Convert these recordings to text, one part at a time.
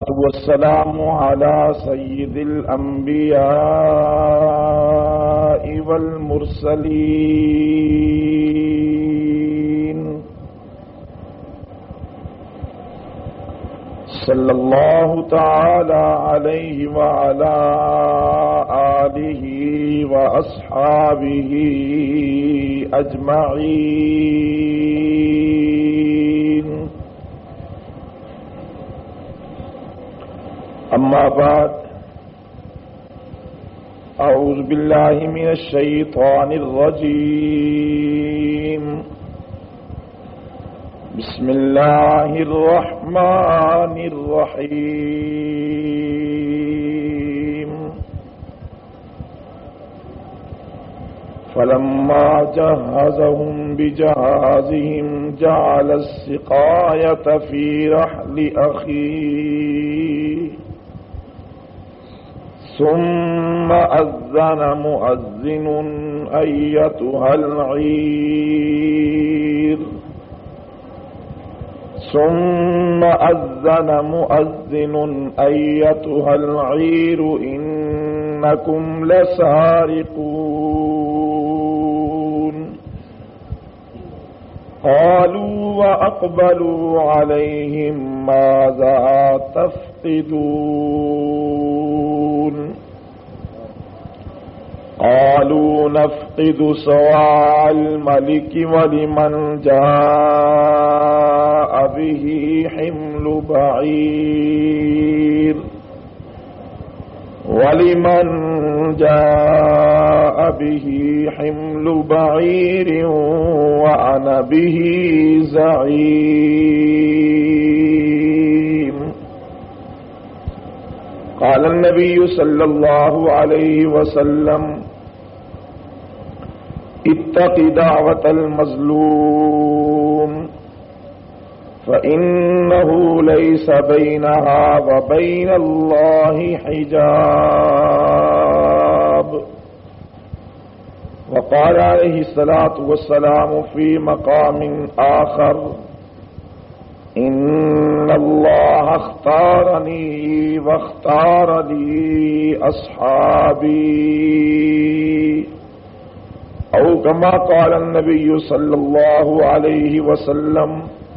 والسلام على سيد الأنبياء والمرسلين صلى الله تعالى عليه وعلى آله وأصحابه أجمعين. أما بعد، أعوذ بالله من الشيطان الرجيم. بسم الله الرحمن الرحيم. فلما جهزهم بجهازهم جعل السقاية في رحل أخيه ثم أذن مؤذن أيتها العير إنكم لسارقون. قالوا وأقبلوا عليهم ماذا تفقدون؟ قالوا نفقد صواع الملك ولمن جاء به حمل بعير وأنا به زعيم. قال النبي صلى الله عليه وسلم: اتق دعوة المظلوم فإنه ليس بينها وبين الله حجاب. وقال عليه الصلاة والسلام في مقام آخر: إن الله اختارني واختار لي أصحابي، أو كما قال النبي صلى الله عليه وسلم: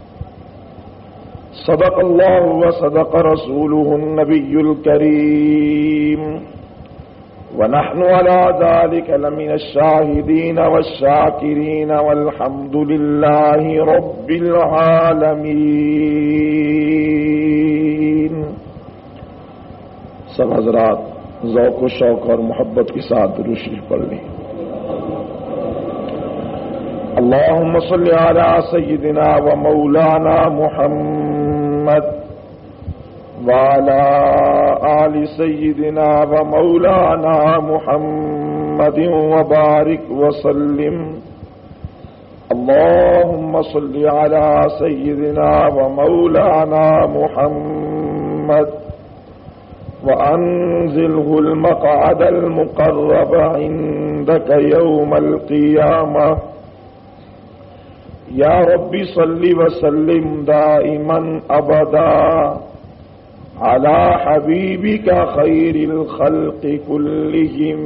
صدق الله وصدق رسوله النبي الكريم، ونحن على ذلك لمن الشاهدين والشاكرين والحمد لله رب العالمين. سب حضرات ذوق و شوق اور محبت کے ساتھ درود شریف پڑھ لیں. اللهم صل على سيدنا ومولانا محمد وعلى آل سيدنا ومولانا محمد وبارك وسلم. اللهم صل على سيدنا ومولانا محمد وأنزله المقعد المقرب عندك يوم القيامة. یا رب صل وسلم دائما ابدا على حبیبک خیر الخلق كلهم.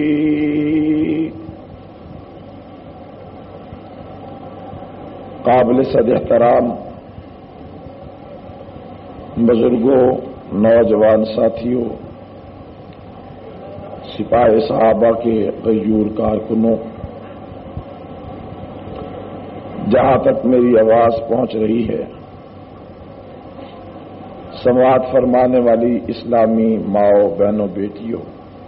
قابل صد احترام بزرگوں، نوجوان ساتھیوں، سپاہ صحابہ کے غیور کارکنوں، جہاں تک میری آواز پہنچ رہی ہے، سماعت فرمانے والی اسلامی ماؤں، بہنوں، بیٹیوں،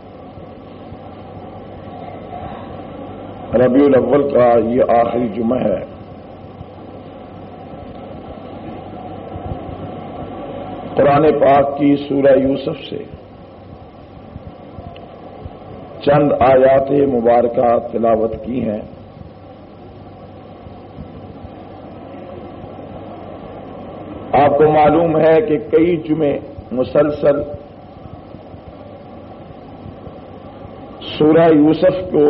ربیع الاول کا یہ آخری جمعہ ہے. قرآن پاک کی سورہ یوسف سے چند آیات مبارکہ تلاوت کی ہیں. آپ کو معلوم ہے کہ کئی جمعے مسلسل سورہ یوسف کو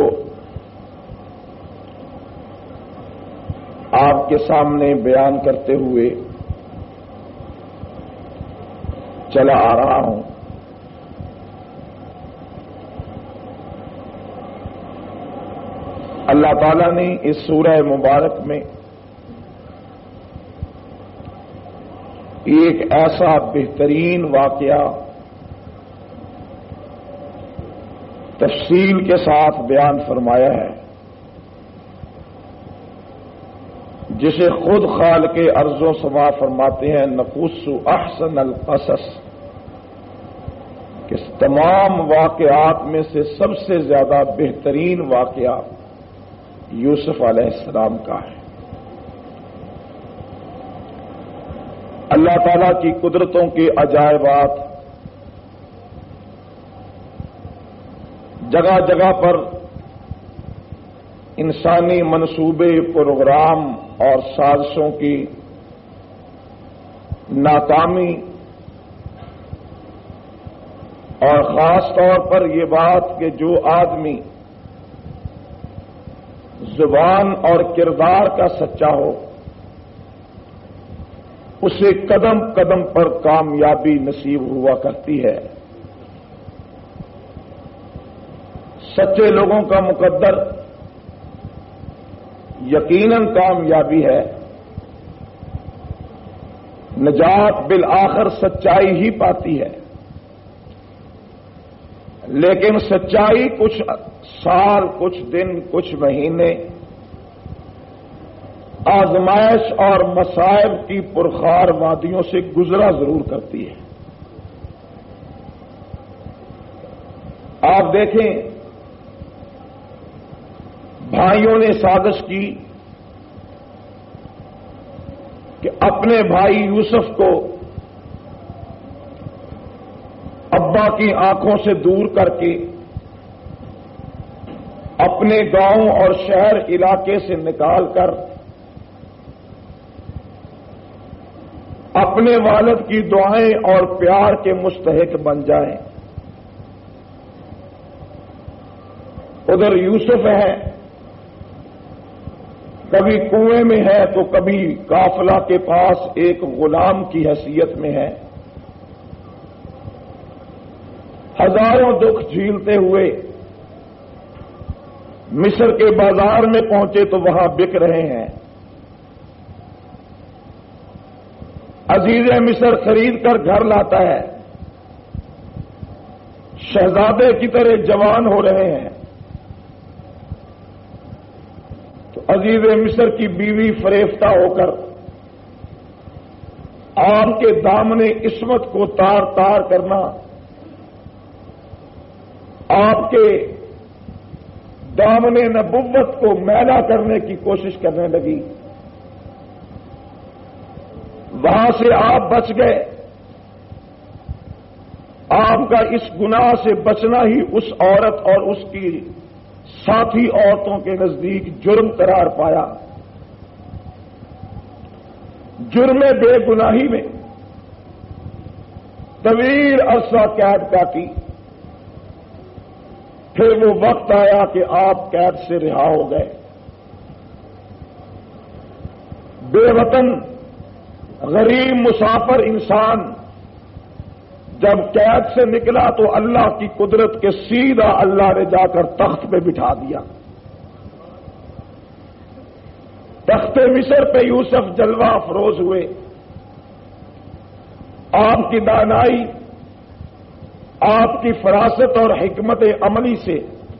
آپ کے سامنے بیان کرتے ہوئے چلا آ رہا ہوں. اللہ تعالیٰ نے اس سورہ مبارک میں ایک ایسا بہترین واقعہ تفصیل کے ساتھ بیان فرمایا ہے جسے خود خالق ارض و سما فرماتے ہیں نقص احسن القصص، کہ تمام واقعات میں سے سب سے زیادہ بہترین واقعہ یوسف علیہ السلام کا ہے. اللہ تعالیٰ کی قدرتوں کے عجائبات جگہ جگہ پر انسانی منصوبے، پروگرام اور سازشوں کی ناکامی، اور خاص طور پر یہ بات کہ جو آدمی زبان اور کردار کا سچا ہو اسے قدم قدم پر کامیابی نصیب ہوا کرتی ہے. سچے لوگوں کا مقدر یقیناً کامیابی ہے. نجات بالآخر سچائی ہی پاتی ہے، لیکن سچائی کچھ سال، کچھ دن، کچھ مہینے آزمائش اور مصائب کی پرخار وادیوں سے گزرا ضرور کرتی ہے. آپ دیکھیں، بھائیوں نے سازش کی کہ اپنے بھائی یوسف کو ابا کی آنکھوں سے دور کر کے اپنے گاؤں اور شہر علاقے سے نکال کر اپنے والد کی دعائیں اور پیار کے مستحق بن جائیں. ادھر یوسف ہے، کبھی کنویں میں ہے تو کبھی قافلہ کے پاس ایک غلام کی حیثیت میں ہے. ہزاروں دکھ جھیلتے ہوئے مصر کے بازار میں پہنچے تو وہاں بک رہے ہیں. عزیز مصر خرید کر گھر لاتا ہے، شہزادے کی طرح جوان ہو رہے ہیں تو عزیز مصر کی بیوی فریفتہ ہو کر آپ کے دامن عصمت کو تار تار کرنا، آپ کے دامن نبوت کو میلا کرنے کی کوشش کرنے لگی. وہاں سے آپ بچ گئے. آپ کا اس گناہ سے بچنا ہی اس عورت اور اس کی ساتھی عورتوں کے نزدیک جرم قرار پایا. جرم بے گناہی میں طویل عرصہ قید کاٹی. پھر وہ وقت آیا کہ آپ قید سے رہا ہو گئے. بے وطن غریب مسافر انسان جب قید سے نکلا تو اللہ کی قدرت کے سیدھا اللہ نے جا کر تخت پہ بٹھا دیا. تخت مصر پہ یوسف جلوہ افروز ہوئے. آپ کی دانائی، آپ کی فراست اور حکمت عملی سے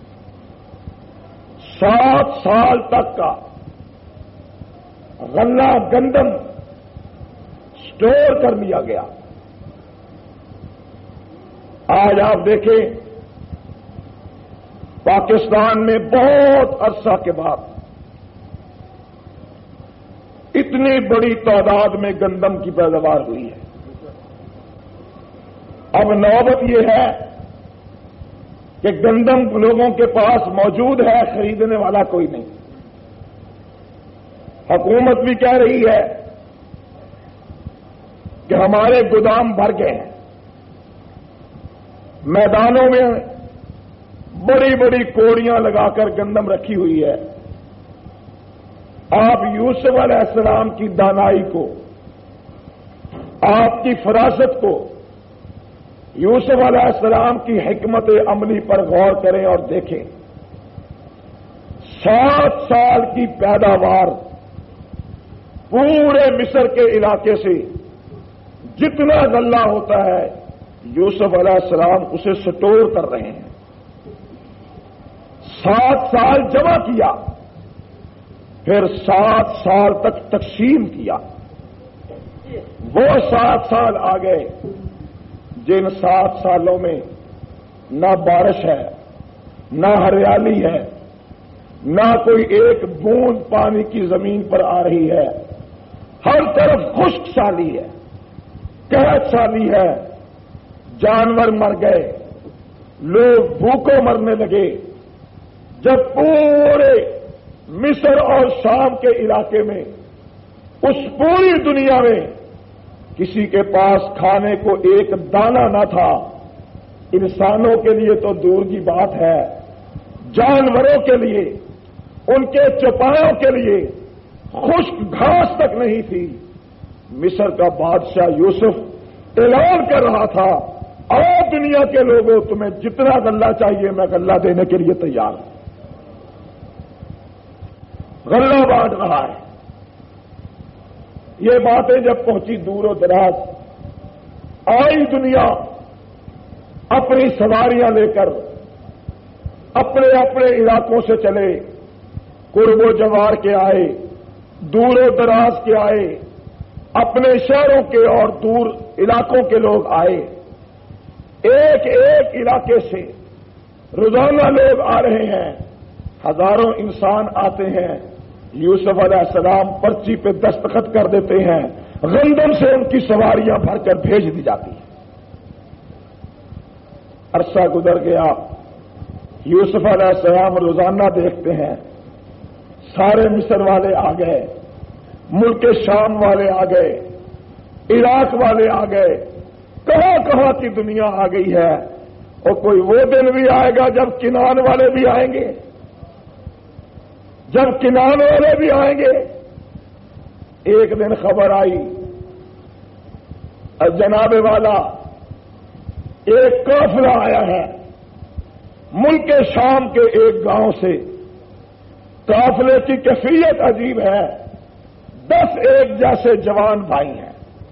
7 سال تک کا غلہ گندم اسٹور کر لیا گیا. آج آپ دیکھیں پاکستان میں بہت عرصہ کے بعد اتنی بڑی تعداد میں گندم کی پیداوار ہوئی ہے. اب نوبت یہ ہے کہ گندم لوگوں کے پاس موجود ہے، خریدنے والا کوئی نہیں. حکومت بھی کہہ رہی ہے کہ ہمارے گودام بھر گئے ہیں. میدانوں میں بڑی بڑی کوڑیاں لگا کر گندم رکھی ہوئی ہے. آپ یوسف علیہ السلام کی دانائی کو، آپ کی فراست کو یوسف علیہ السلام کی حکمت عملی پر غور کریں اور دیکھیں 7 سال کی پیداوار پورے مصر کے علاقے سے جتنا غلہ ہوتا ہے یوسف علیہ السلام اسے سٹور کر رہے ہیں. 7 سال جمع کیا پھر 7 سال تک تقسیم کیا. وہ 7 سال آ گئے جن 7 سالوں میں نہ بارش ہے نہ ہریالی ہے نہ کوئی ایک بوند پانی کی زمین پر آ رہی ہے. ہر طرف خشک سالی ہے قحط سالی ہے. جانور مر گئے لوگ بھوکوں مرنے لگے. جب پورے مصر اور شام کے علاقے میں اس پوری دنیا میں کسی کے پاس کھانے کو ایک دانہ نہ تھا، انسانوں کے لیے تو دور کی بات ہے، جانوروں کے لیے ان کے چوپایوں کے لیے خشک گھاس تک نہیں تھی، مصر کا بادشاہ یوسف اعلان کر رہا تھا اور دنیا کے لوگوں تمہیں جتنا غلہ چاہیے میں غلہ دینے کے لیے تیار ہوں. غلہ بانٹ رہا ہے. یہ باتیں جب پہنچی دور و دراز، آئی دنیا اپنی سواریاں لے کر اپنے اپنے علاقوں سے چلے، قرب و جوار کے آئے، دور و دراز کے آئے، اپنے شہروں کے اور دور علاقوں کے لوگ آئے. ایک ایک علاقے سے روزانہ لوگ آ رہے ہیں، ہزاروں انسان آتے ہیں. یوسف علیہ السلام پرچی پہ دستخط کر دیتے ہیں، گندم سے ان کی سواریاں بھر کر بھیج دی جاتی ہیں. عرصہ گزر گیا، یوسف علیہ السلام روزانہ دیکھتے ہیں سارے مصر والے آ گئے، ملک شام والے آ گئے، عراق والے آ گئے، کہاں کہاں کی دنیا آ گئی ہے. اور کوئی وہ دن بھی آئے گا جب کنان والے بھی آئیں گے، جب کنان والے بھی آئیں گے. ایک دن خبر آئی جناب والا ایک قافلہ آیا ہے ملک شام کے ایک گاؤں سے. قافلے کی کیفیت عجیب ہے، 10 ایک جیسے جوان بھائی ہیں،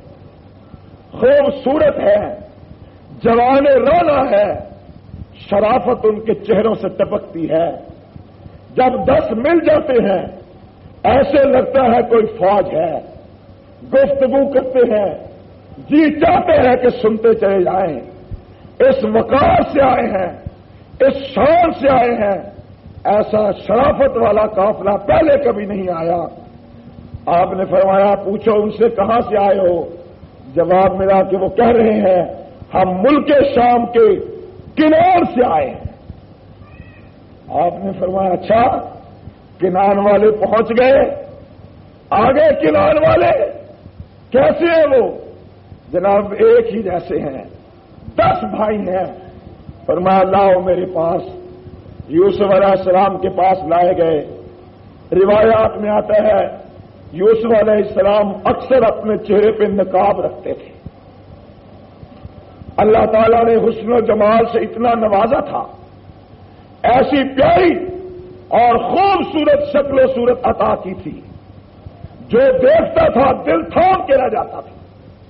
خوبصورت ہے، جوان رونا ہے، شرافت ان کے چہروں سے ٹپکتی ہے. جب 10 مل جاتے ہیں ایسے لگتا ہے کوئی فوج ہے، گفتگو کرتے ہیں، جی چاہتے ہیں کہ سنتے چلے جائیں. اس وقار سے آئے ہیں، اس شان سے آئے ہیں، ایسا شرافت والا قافلہ پہلے کبھی نہیں آیا. آپ نے فرمایا پوچھو ان سے کہاں سے آئے ہو. جواب ملا کہ وہ کہہ رہے ہیں ہم ملک شام کے کنان سے آئے ہیں. آپ نے فرمایا اچھا کنان والے پہنچ گئے، آگے کنان والے کیسے ہیں وہ؟ جناب ایک ہی جیسے ہیں، 10 بھائی ہیں. فرمایا لاؤ میرے پاس. یوسف علیہ السلام کے پاس لائے گئے. روایات میں آتا ہے یوسف علیہ السلام اکثر اپنے چہرے پہ نقاب رکھتے تھے. اللہ تعالیٰ نے حسن و جمال سے اتنا نوازا تھا، ایسی پیاری اور خوبصورت شکل و صورت عطا کی تھی، جو دیکھتا تھا دل تھام کے رہ جاتا تھا.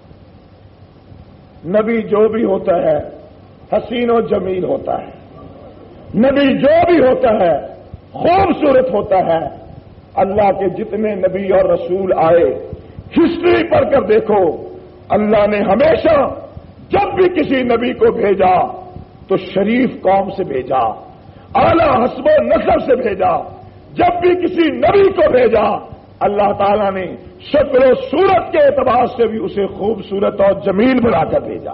نبی جو بھی ہوتا ہے حسین و جمیل ہوتا ہے، نبی جو بھی ہوتا ہے خوبصورت ہوتا ہے. اللہ کے جتنے نبی اور رسول آئے ہسٹری پڑھ کر دیکھو، اللہ نے ہمیشہ جب بھی کسی نبی کو بھیجا تو شریف قوم سے بھیجا، اعلیٰ حسب و نسب سے بھیجا. جب بھی کسی نبی کو بھیجا اللہ تعالیٰ نے شکل و صورت کے اعتبار سے بھی اسے خوبصورت اور جمیل بنا کر بھیجا.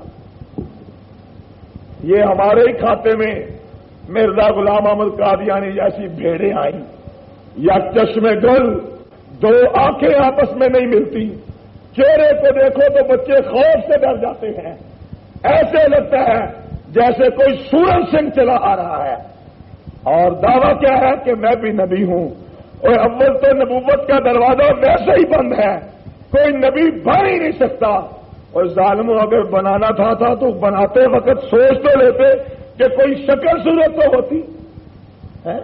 یہ ہمارے ہی کھاتے میں مرزا غلام احمد قادیانی جیسی بھیڑیں آئیں یا چشمے گل، 2 آنکھیں آپس میں نہیں ملتی، چہرے کو دیکھو تو بچے خوف سے ڈر جاتے ہیں، ایسے لگتا ہے جیسے کوئی سورج سنگھ چلا آ رہا ہے. اور دعویٰ کیا ہے کہ میں بھی نبی ہوں. اور اول تو نبوت کا دروازہ ویسے ہی بند ہے، کوئی نبی بن ہی نہیں سکتا. اور ظالموں اگر بنانا تھا تو بناتے وقت سوچ تو لیتے کہ کوئی شکل صورت تو ہوتی ہے،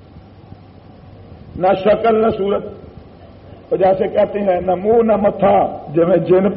نہ شکل نہ صورت. تو جیسے کہتے ہیں نہ منہ نہ متھا جن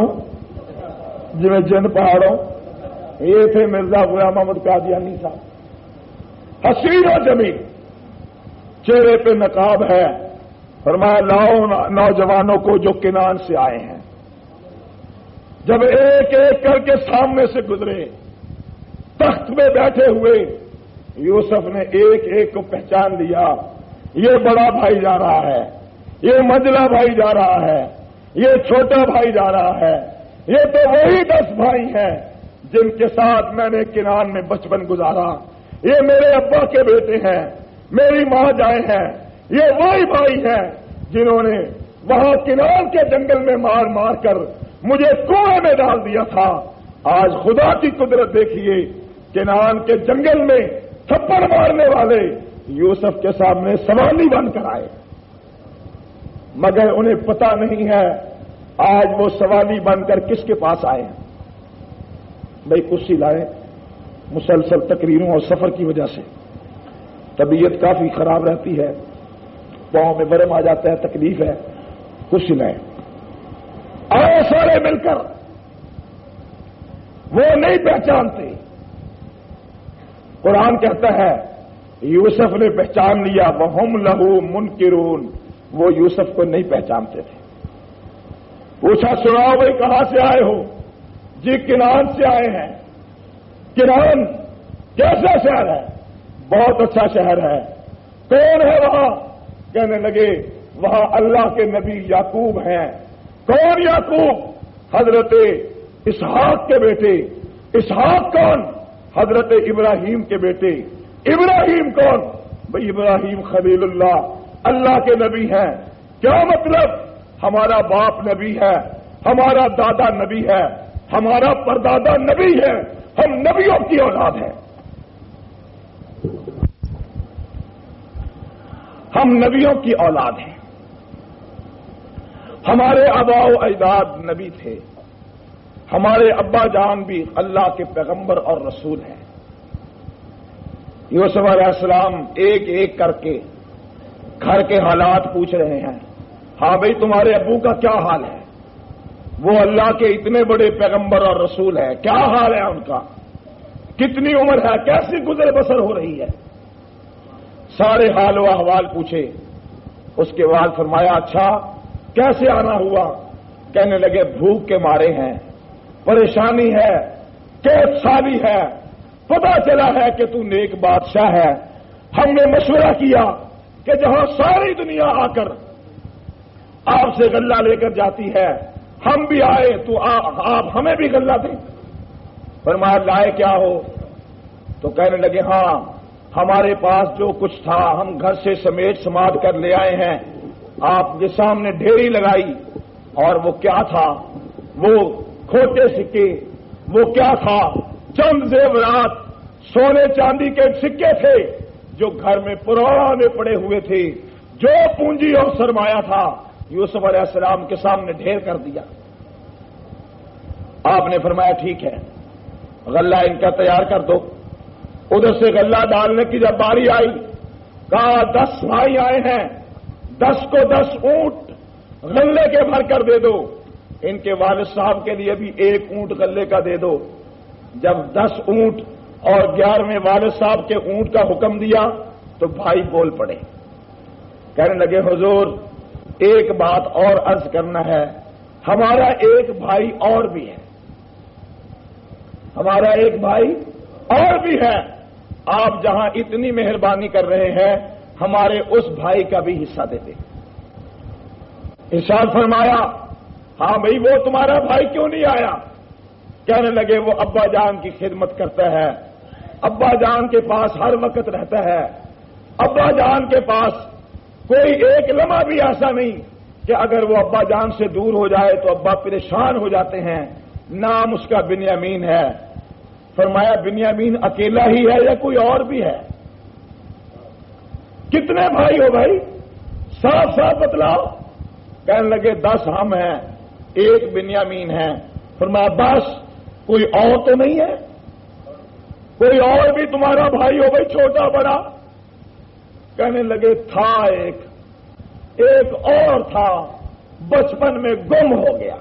پہاڑوں یہ تھے مرزا غلام محمد قادیانی صاحب، حسین و جمیل، چہرے پہ نقاب ہے. فرمایا لاؤ نوجوانوں کو جو کنان سے آئے ہیں. جب ایک ایک کر کے سامنے سے گزرے، تخت میں بیٹھے ہوئے یوسف نے ایک ایک کو پہچان لیا. یہ بڑا بھائی جا رہا ہے، یہ منجلا بھائی جا رہا ہے، یہ چھوٹا بھائی جا رہا ہے. یہ تو وہی 10 بھائی ہیں جن کے ساتھ میں نے کنان میں بچپن گزارا. یہ میرے ابا کے بیٹے ہیں، میری ماں جائے ہیں. یہ وہی بھائی ہیں جنہوں نے وہاں کنان کے جنگل میں مار مار کر مجھے کنویں میں ڈال دیا تھا. آج خدا کی قدرت دیکھیے، کنان کے جنگل میں تھپڑ مارنے والے یوسف کے سامنے سوالی بن کر آئے، مگر انہیں پتا نہیں ہے آج وہ سوالی بن کر کس کے پاس آئے ہیں. بھائی کرسی لائے، مسلسل تقریروں اور سفر کی وجہ سے طبیعت کافی خراب رہتی ہے، پاؤں میں برم آ جاتا ہے، تکلیف ہے. کرسی لائے، آؤ سارے مل کر. وہ نہیں پہچانتے. قرآن کہتا ہے یوسف نے پہچان لیا، وَهُمْ لَهُ مُنْكِرُونَ، وہ یوسف کو نہیں پہچانتے تھے. پوچھا سناؤ بھائی کہاں سے آئے ہو؟ جی کنان سے آئے ہیں. کنان کیسا شہر ہے؟ بہت اچھا شہر ہے. کون ہے وہاں؟ کہنے لگے وہاں اللہ کے نبی یعقوب ہیں. کون یعقوب؟ حضرت اسحاق کے بیٹے. اسحاق کون؟ حضرت ابراہیم کے بیٹے. ابراہیم کون؟ بھئی ابراہیم خلیل اللہ کے نبی ہیں. کیا مطلب؟ ہمارا باپ نبی ہے، ہمارا دادا نبی ہے، ہمارا پردادا نبی ہے، ہم نبیوں کی اولاد ہیں. ہم نبیوں کی اولاد ہیں. ہمارے آباء و اجداد نبی تھے. ہمارے ابا جان بھی اللہ کے پیغمبر اور رسول ہیں. یوسف علیہ السلام ایک ایک کر کے گھر کے حالات پوچھ رہے ہیں. ہاں بھئی تمہارے ابو کا کیا حال ہے؟ وہ اللہ کے اتنے بڑے پیغمبر اور رسول ہیں، کیا حال ہے ان کا؟ کتنی عمر ہے؟ کیسی گزر بسر ہو رہی ہے؟ سارے حال و احوال پوچھے. اس کے بعد فرمایا اچھا کیسے آنا ہوا؟ کہنے لگے بھوک کے مارے ہیں، پریشانی ہے، کیس سالی ہے. پتا چلا ہے کہ تو نیک بادشاہ ہے. ہم نے مشورہ کیا کہ جہاں ساری دنیا آ کر آپ سے غلہ لے کر جاتی ہے، ہم بھی آئے تو آپ ہمیں بھی غلہ دیں. فرمایا لائے کیا ہو؟ تو کہنے لگے ہاں ہمارے پاس جو کچھ تھا ہم گھر سے سمیٹ سماٹ کر لے آئے ہیں. آپ کے سامنے ڈھیری لگائی. اور وہ کیا تھا؟ وہ کھوٹے سکے. وہ کیا تھا؟ چند زیورات، سونے چاندی کے سکے تھے جو گھر میں پرانے پڑے ہوئے تھے. جو پونجی اور سرمایہ تھا یوسف علیہ السلام کے سامنے ڈھیر کر دیا. آپ نے فرمایا ٹھیک ہے غلہ ان کا تیار کر دو. ادھر سے غلہ ڈالنے کی جب باری آئی کہا 10 بھائی آئے ہیں، 10 کو 10 اونٹ غلے کے بھر کر دے دو. ان کے والد صاحب کے لیے بھی 1 اونٹ غلے کا دے دو. جب 10 اونٹ اور 11ویں والد صاحب کے اونٹ کا حکم دیا تو بھائی بول پڑے. کہنے لگے حضور ایک بات اور عرض کرنا ہے، ہمارا ایک بھائی اور بھی ہے. ہمارا ایک بھائی اور بھی ہے. آپ جہاں اتنی مہربانی کر رہے ہیں ہمارے اس بھائی کا بھی حصہ دے دیں. ارشاد فرمایا ہاں بھائی وہ تمہارا بھائی کیوں نہیں آیا؟ کہنے لگے وہ ابا جان کی خدمت کرتا ہے، ابا جان کے پاس ہر وقت رہتا ہے. ابا جان کے پاس کوئی ایک لمحہ بھی ایسا نہیں کہ اگر وہ ابا جان سے دور ہو جائے تو ابا پریشان ہو جاتے ہیں. نام اس کا بنیامین ہے. فرمایا بنیامین اکیلا ہی ہے یا کوئی اور بھی ہے؟ کتنے بھائی ہو بھائی؟ صاف صاف بتلاؤ. کہنے لگے 10 ہم ہیں، 1 بنیامین ہے. فرمایا عباس کوئی اور تو نہیں ہے؟ کوئی اور بھی تمہارا بھائی ہو بھائی، چھوٹا بڑا؟ کہنے لگے تھا ایک اور تھا، بچپن میں گم ہو گیا۔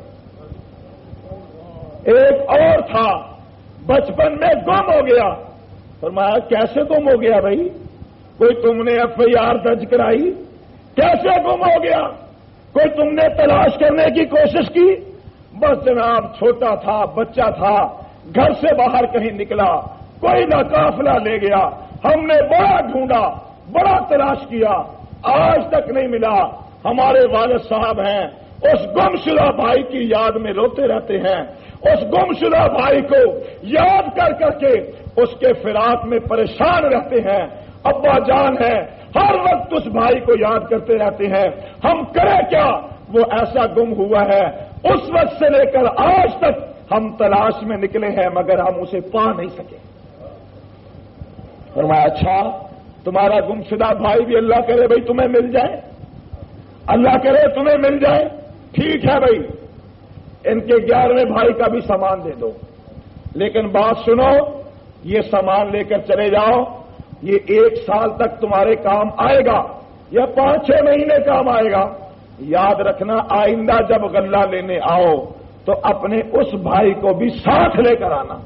ایک اور تھا، بچپن میں گم ہو گیا۔ فرمایا کیسے گم ہو گیا بھائی؟ کوئی تم نے ایف آئی آر درج کرائی؟ کیسے گم ہو گیا؟ کوئی تم نے تلاش کرنے کی کوشش کی؟ بس جناب چھوٹا تھا، بچہ تھا، گھر سے باہر کہیں نکلا، کوئی نہ قافلہ لے گیا، ہم نے بڑا ڈھونڈا، بڑا تلاش کیا، آج تک نہیں ملا۔ ہمارے والد صاحب ہیں، اس گمشدہ بھائی کی یاد میں روتے رہتے ہیں، اس گمشدہ بھائی کو یاد کر کر کے اس کے فراق میں پریشان رہتے ہیں۔ ابا جان ہے، ہر وقت اس بھائی کو یاد کرتے رہتے ہیں، ہم کریں کیا؟ وہ ایسا گم ہوا ہے، اس وقت سے لے کر آج تک ہم تلاش میں نکلے ہیں مگر ہم اسے پا نہیں سکے۔ فرمایا اچھا تمہارا گمشدہ بھائی بھی اللہ کرے بھائی تمہیں مل جائے، اللہ کرے تمہیں مل جائے، ٹھیک ہے بھائی، ان کے 11ویں بھائی کا بھی سامان دے دو، لیکن بات سنو، یہ سامان لے کر چلے جاؤ، یہ 1 سال تک تمہارے کام آئے گا یا 5-6 مہینے کام آئے گا۔ یاد رکھنا آئندہ جب غلہ لینے آؤ تو اپنے اس بھائی کو بھی ساتھ لے کر آنا۔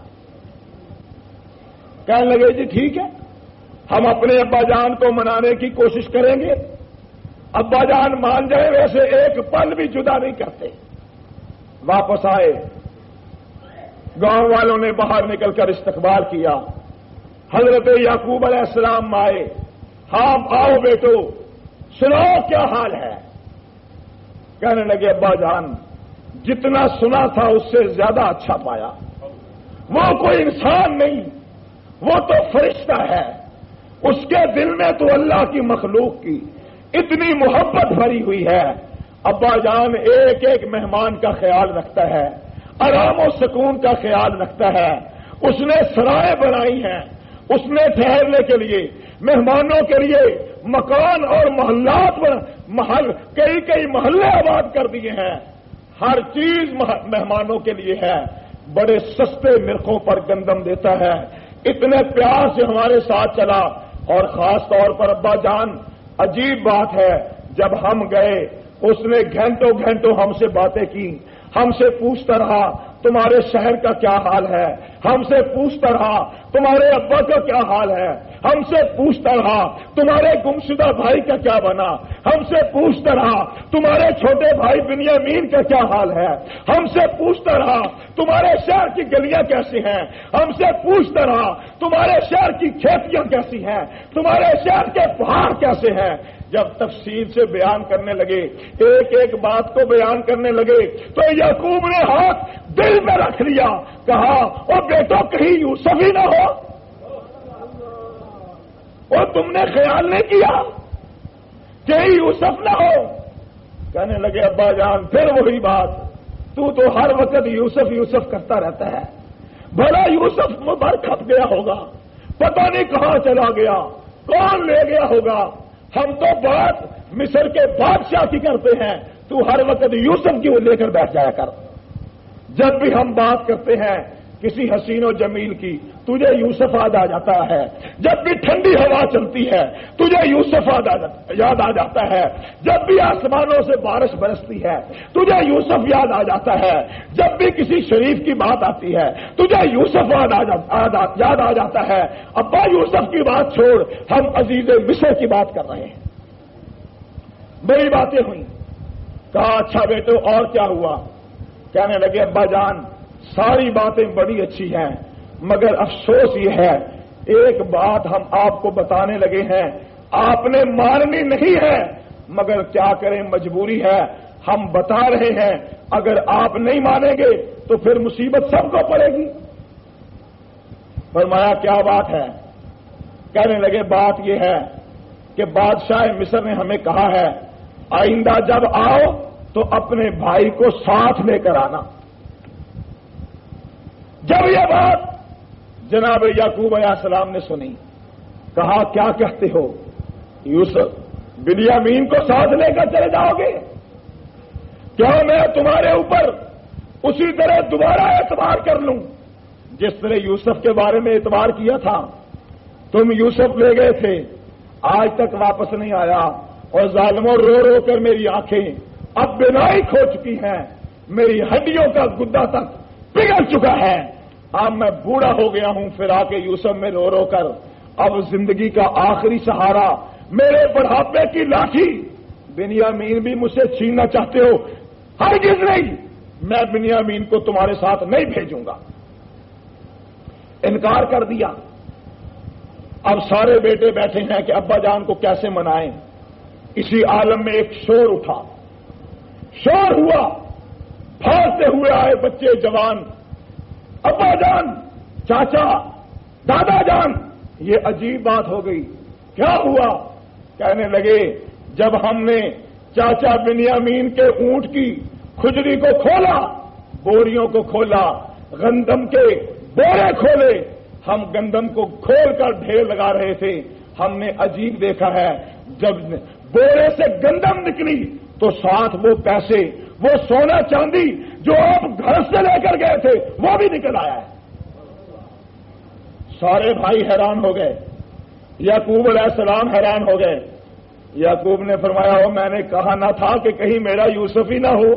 کہنے لگے جی ٹھیک ہے، ہم اپنے ابا جان کو منانے کی کوشش کریں گے، ابا جان مان جائے، ویسے ایک پل بھی جدا نہیں کرتے۔ واپس آئے، گاؤں والوں نے باہر نکل کر استقبال کیا، حضرت یعقوب علیہ السلام آئے، ہاں آؤ بیٹو سناؤ کیا حال ہے؟ کہنے لگے ابا جان جتنا سنا تھا اس سے زیادہ اچھا پایا، وہ کوئی انسان نہیں، وہ تو فرشتہ ہے، اس کے دل میں تو اللہ کی مخلوق کی اتنی محبت بھری ہوئی ہے۔ ابا جان ایک ایک مہمان کا خیال رکھتا ہے، آرام و سکون کا خیال رکھتا ہے، اس نے سرائیں بنائی ہیں، اس نے ٹھہرنے کے لیے مہمانوں کے لیے مکان اور کئی محلے آباد کر دیے ہیں، ہر چیز مہمانوں کے لیے ہے، بڑے سستے نرخوں پر گندم دیتا ہے، اتنے پیار سے ہمارے ساتھ چلا۔ اور خاص طور پر ابا جان عجیب بات ہے، جب ہم گئے اس نے گھنٹوں گھنٹوں ہم سے باتیں کی، ہم سے پوچھتا رہا تمہارے شہر کا کیا حال ہے، ہم سے پوچھتا رہا تمہارے ابا کا کیا حال ہے، ہم سے پوچھتا رہا تمہارے گمشدہ بھائی کا کیا بنا، ہم سے پوچھتا رہا تمہارے چھوٹے بھائی بنیامین کا کیا حال ہے، ہم سے پوچھتا رہا تمہارے شہر کی گلیاں کیسی ہیں، ہم سے پوچھتا رہا تمہارے شہر کی کھیتیاں کیسی ہیں، تمہارے شہر کے پہاڑ کیسے ہیں۔ جب تفصیل سے بیان کرنے لگے، ایک ایک بات کو بیان کرنے لگے، تو یعقوب نے ہاتھ دل میں رکھ لیا، کہا او بیٹو کہیں یوسف ہی نہ ہو، اور تم نے خیال نہیں کیا کہیں یوسف نہ ہو؟ کہنے لگے ابا جان پھر وہی بات، تو ہر وقت یوسف یوسف کرتا رہتا ہے، بھلا یوسف مبر کھپ گیا ہوگا، پتہ نہیں کہاں چلا گیا، کون لے گیا ہوگا، ہم تو بات مصر کے بادشاہ کی کرتے ہیں، تو ہر وقت یوسف کی لے کر بیٹھ جایا کر۔ جب بھی ہم بات کرتے ہیں کسی حسین و جمیل کی، تجھے یوسف یاد آ جاتا ہے، جب بھی ٹھنڈی ہوا چلتی ہے تجھے یوسف یاد آ جاتا ہے، جب بھی آسمانوں سے بارش برستی ہے تجھے یوسف یاد آ جاتا ہے، جب بھی کسی شریف کی بات آتی ہے تجھے یوسف یاد آ جاتا ہے۔ ابا یوسف کی بات چھوڑ، ہم عزیز مصر کی بات کر رہے ہیں۔ بڑی باتیں ہوئیں، کہا اچھا بیٹو اور کیا ہوا؟ کہنے لگے ابا جان ساری باتیں بڑی اچھی ہیں، مگر افسوس یہ ہے ایک بات ہم آپ کو بتانے لگے ہیں، آپ نے ماننی نہیں ہے، مگر کیا کریں مجبوری ہے، ہم بتا رہے ہیں، اگر آپ نہیں مانیں گے تو پھر مصیبت سب کو پڑے گی۔ فرمایا کیا بات ہے؟ کہنے لگے بات یہ ہے کہ بادشاہ مصر نے ہمیں کہا ہے آئندہ جب آؤ تو اپنے بھائی کو ساتھ لے کر آنا۔ جب یہ بات جناب یعقوب علیہ السلام نے سنی، کہا کیا کہتے ہو یوسف، بنیامین کو ساتھ لے کر چلے جاؤ گے؟ کیا میں تمہارے اوپر اسی طرح دوبارہ اعتبار کر لوں جس طرح یوسف کے بارے میں اعتبار کیا تھا. تم یوسف لے گئے تھے, آج تک واپس نہیں آیا, اور ظالموں رو رو کر میری آنکھیں اب بینائی کھو چکی ہیں, میری ہڈیوں کا گدا تک پگھل چکا ہے. اب میں بوڑھا ہو گیا ہوں پھر آ کے یوسف میں رو رو کر. اب زندگی کا آخری سہارا میرے بڑھاپے کی لاٹھی بنیامین بھی مجھ سے چھیننا چاہتے ہو؟ ہرگز نہیں, میں بنیامین کو تمہارے ساتھ نہیں بھیجوں گا. انکار کر دیا. اب سارے بیٹے بیٹھے ہیں کہ ابا جان کو کیسے منائیں. اسی عالم میں ایک شور اٹھا, شور ہوا, بھاگتے ہوئے آئے بچے جوان, ابا جان, چاچا, دادا جان. یہ عجیب بات ہو گئی. کیا ہوا؟ کہنے لگے جب ہم نے چاچا بنیامین کے اونٹ کی کھجری کو کھولا, بوریوں کو کھولا, گندم کے بورے کھولے, ہم گندم کو کھول کر ڈھیر لگا رہے تھے, ہم نے عجیب دیکھا ہے جب بورے سے گندم نکلی تو ساتھ وہ پیسے, وہ سونا چاندی جو آپ گھر سے لے کر گئے تھے وہ بھی نکل آیا ہے. سارے بھائی حیران ہو گئے. یعقوب علیہ السلام حیران ہو گئے. یعقوب نے فرمایا ہو میں نے کہا نہ تھا کہ کہیں میرا یوسف ہی نہ ہو.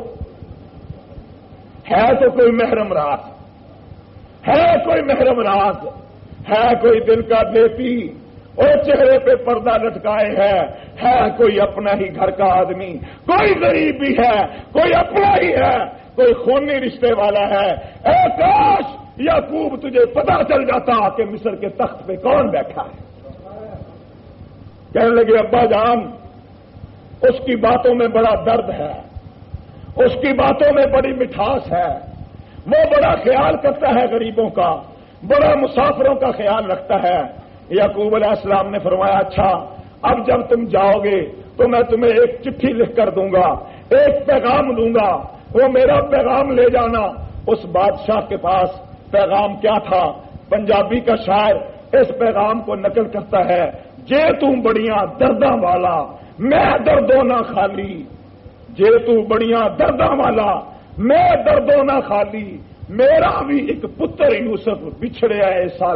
ہے تو کوئی محرم راز, ہے کوئی محرم راز, ہے کوئی دل کا دیتی اور چہرے پہ پردہ لٹکائے ہے کوئی اپنا ہی گھر کا آدمی, کوئی غریب بھی ہے, کوئی اپنا ہی ہے, کوئی خونی رشتے والا ہے. اے کاش یعقوب تجھے پتا چل جاتا کہ مصر کے تخت پہ کون بیٹھا ہے. کہنے لگے ابا جان اس کی باتوں میں بڑا درد ہے, اس کی باتوں میں بڑی مٹھاس ہے, وہ بڑا خیال کرتا ہے غریبوں کا, بڑا مسافروں کا خیال رکھتا ہے. یعقوب علیہ السلام نے فرمایا اچھا اب جب تم جاؤ گے تو میں تمہیں ایک چٹھی لکھ کر دوں گا, ایک پیغام دوں گا, وہ میرا پیغام لے جانا. اس بادشاہ کے پاس پیغام کیا تھا؟ پنجابی کا شاعر اس پیغام کو نقل کرتا ہے, جے تم بڑیاں درداں والا میں دردوں نہ خالی, جے تو بڑیاں درداں والا میں دردوں نہ خالی, میرا بھی ایک پتر یوسف بچھڑیا ہے سال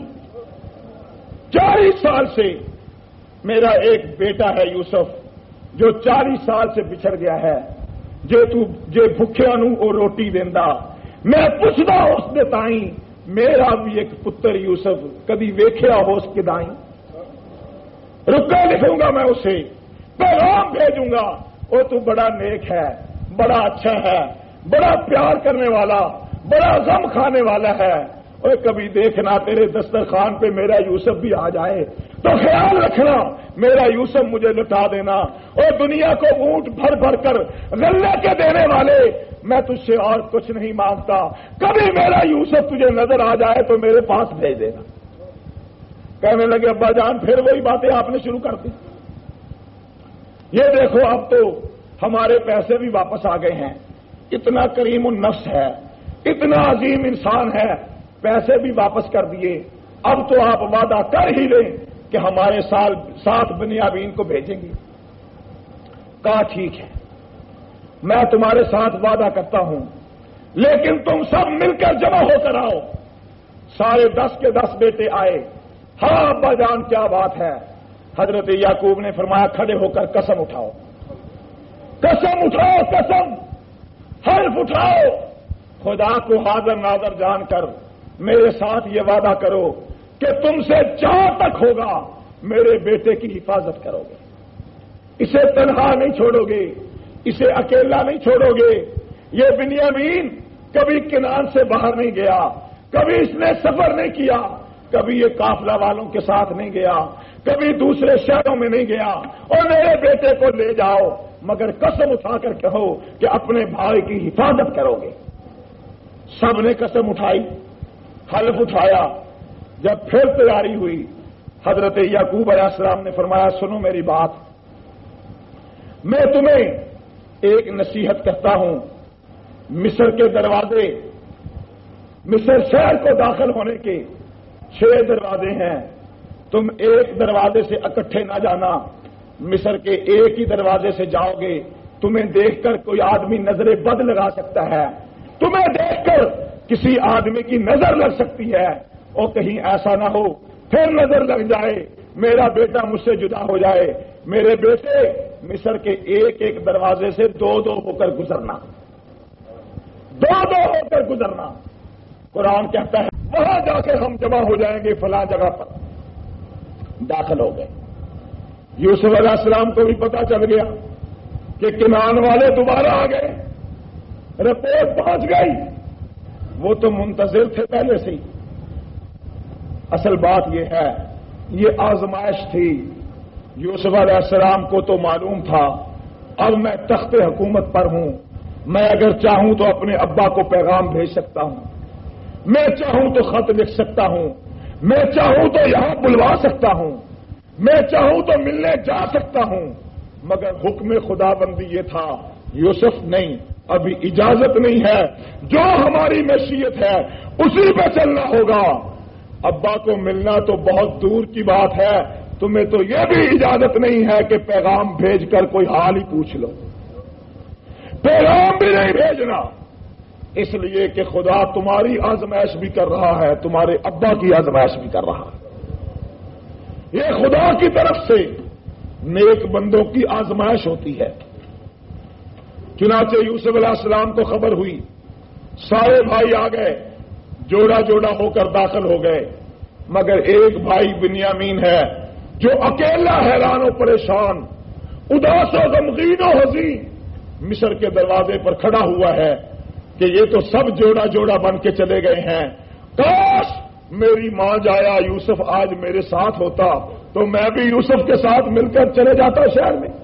40 سال سے میرا ایک بیٹا ہے یوسف جو 40 سال سے بچھڑ گیا ہے. جے بھکھیا نوں او روٹی دیندا میں پوچھدا اس دے تائیں, میرا بھی ایک پتر یوسف کدی ویکھیا ہو اس کے دائیں. رکا لکھوں گا میں اسے, پیغام بھیجوں گا, وہ تو بڑا نیک ہے, بڑا اچھا ہے, بڑا پیار کرنے والا, بڑا غم کھانے والا ہے. اور کبھی دیکھنا تیرے دسترخوان پہ میرا یوسف بھی آ جائے تو خیال رکھنا میرا یوسف مجھے لٹا دینا. اور دنیا کو اونٹ بھر بھر کر غلے کے دینے والے, میں تجھ سے اور کچھ نہیں مانگتا, کبھی میرا یوسف تجھے نظر آ جائے تو میرے پاس بھیج دینا. کہنے لگے ابا جان پھر وہی باتیں آپ نے شروع کر دی. یہ دیکھو اب تو ہمارے پیسے بھی واپس آ گئے ہیں, اتنا کریم النفس ہے, اتنا عظیم انسان ہے, پیسے بھی واپس کر دیے. اب تو آپ وعدہ کر ہی لیں کہ ہمارے ساتھ بنیامین کو بھیجیں گے. کہا ٹھیک ہے میں تمہارے ساتھ وعدہ کرتا ہوں, لیکن تم سب مل کر جمع ہو کر آؤ. سارے 10 کے 10 بیٹے آئے. ہاں ابا جان کیا بات ہے؟ حضرت یعقوب نے فرمایا کھڑے ہو کر قسم اٹھاؤ, قسم اٹھاؤ, قسم حلف اٹھاؤ, خدا کو حاضر ناظر جان کر میرے ساتھ یہ وعدہ کرو کہ تم سے جہاں تک ہوگا میرے بیٹے کی حفاظت کرو گے, اسے تنہا نہیں چھوڑو گے, اسے اکیلا نہیں چھوڑو گے. یہ بنیامین کبھی کنعان سے باہر نہیں گیا, کبھی اس نے سفر نہیں کیا, کبھی یہ قافلہ والوں کے ساتھ نہیں گیا, کبھی دوسرے شہروں میں نہیں گیا, اور میرے بیٹے کو لے جاؤ مگر قسم اٹھا کر کہو کہ اپنے بھائی کی حفاظت کرو گے. سب نے قسم اٹھائی, حلف اٹھایا. جب پھر تیاری ہوئی حضرت یعقوب علیہ السلام نے فرمایا سنو میری بات, میں تمہیں ایک نصیحت کرتا ہوں. مصر کے دروازے, مصر شہر کو داخل ہونے کے 6 دروازے ہیں. تم ایک دروازے سے اکٹھے نہ جانا, مصر کے ایک ہی دروازے سے جاؤ گے, تمہیں دیکھ کر کوئی آدمی نظر بد لگا سکتا ہے, تمہیں دیکھ کر کسی آدمی کی نظر لگ سکتی ہے، اور کہیں ایسا نہ ہو پھر نظر لگ جائے، میرا بیٹا مجھ سے جدا ہو جائے۔ میرے بیٹے مصر کے ایک ایک دروازے سے دو دو ہو کر گزرنا، دو دو ہو کر گزرنا۔ قرآن کہتا ہے وہاں جا کے ہم جمع ہو جائیں گے، فلاں جگہ پر داخل ہو گئے۔ یوسف علیہ السلام کو بھی پتا چل گیا کہ کنعان والے دوبارہ آ گئے، رپورٹ پہنچ گئی۔ وہ تو منتظر تھے پہلے سے ہی۔ اصل بات یہ ہے، یہ آزمائش تھی۔ یوسف علیہ السلام کو تو معلوم تھا اب میں تخت حکومت پر ہوں، میں اگر چاہوں تو اپنے ابا کو پیغام بھیج سکتا ہوں، میں چاہوں تو خط لکھ سکتا ہوں، میں چاہوں تو یہاں بلوا سکتا ہوں، میں چاہوں تو ملنے جا سکتا ہوں، مگر حکم خدا بندی یہ تھا یوسف نہیں، ابھی اجازت نہیں ہے، جو ہماری مشیت ہے اسی پہ چلنا ہوگا۔ ابا کو ملنا تو بہت دور کی بات ہے، تمہیں تو یہ بھی اجازت نہیں ہے کہ پیغام بھیج کر کوئی حال ہی پوچھ لو، پیغام بھی نہیں بھیجنا، اس لیے کہ خدا تمہاری آزمائش بھی کر رہا ہے، تمہارے ابا کی آزمائش بھی کر رہا ہے۔ یہ خدا کی طرف سے نیک بندوں کی آزمائش ہوتی ہے۔ چنانچہ یوسف علیہ السلام کو خبر ہوئی، سارے بھائی آ گئے، جوڑا جوڑا ہو کر داخل ہو گئے، مگر ایک بھائی بنیامین ہے جو اکیلا حیران و پریشان، اداس و غمگین و حزین مصر کے دروازے پر کھڑا ہوا ہے کہ یہ تو سب جوڑا جوڑا بن کے چلے گئے ہیں، کاش میری ماں جایا یوسف آج میرے ساتھ ہوتا تو میں بھی یوسف کے ساتھ مل کر چلے جاتا شہر میں۔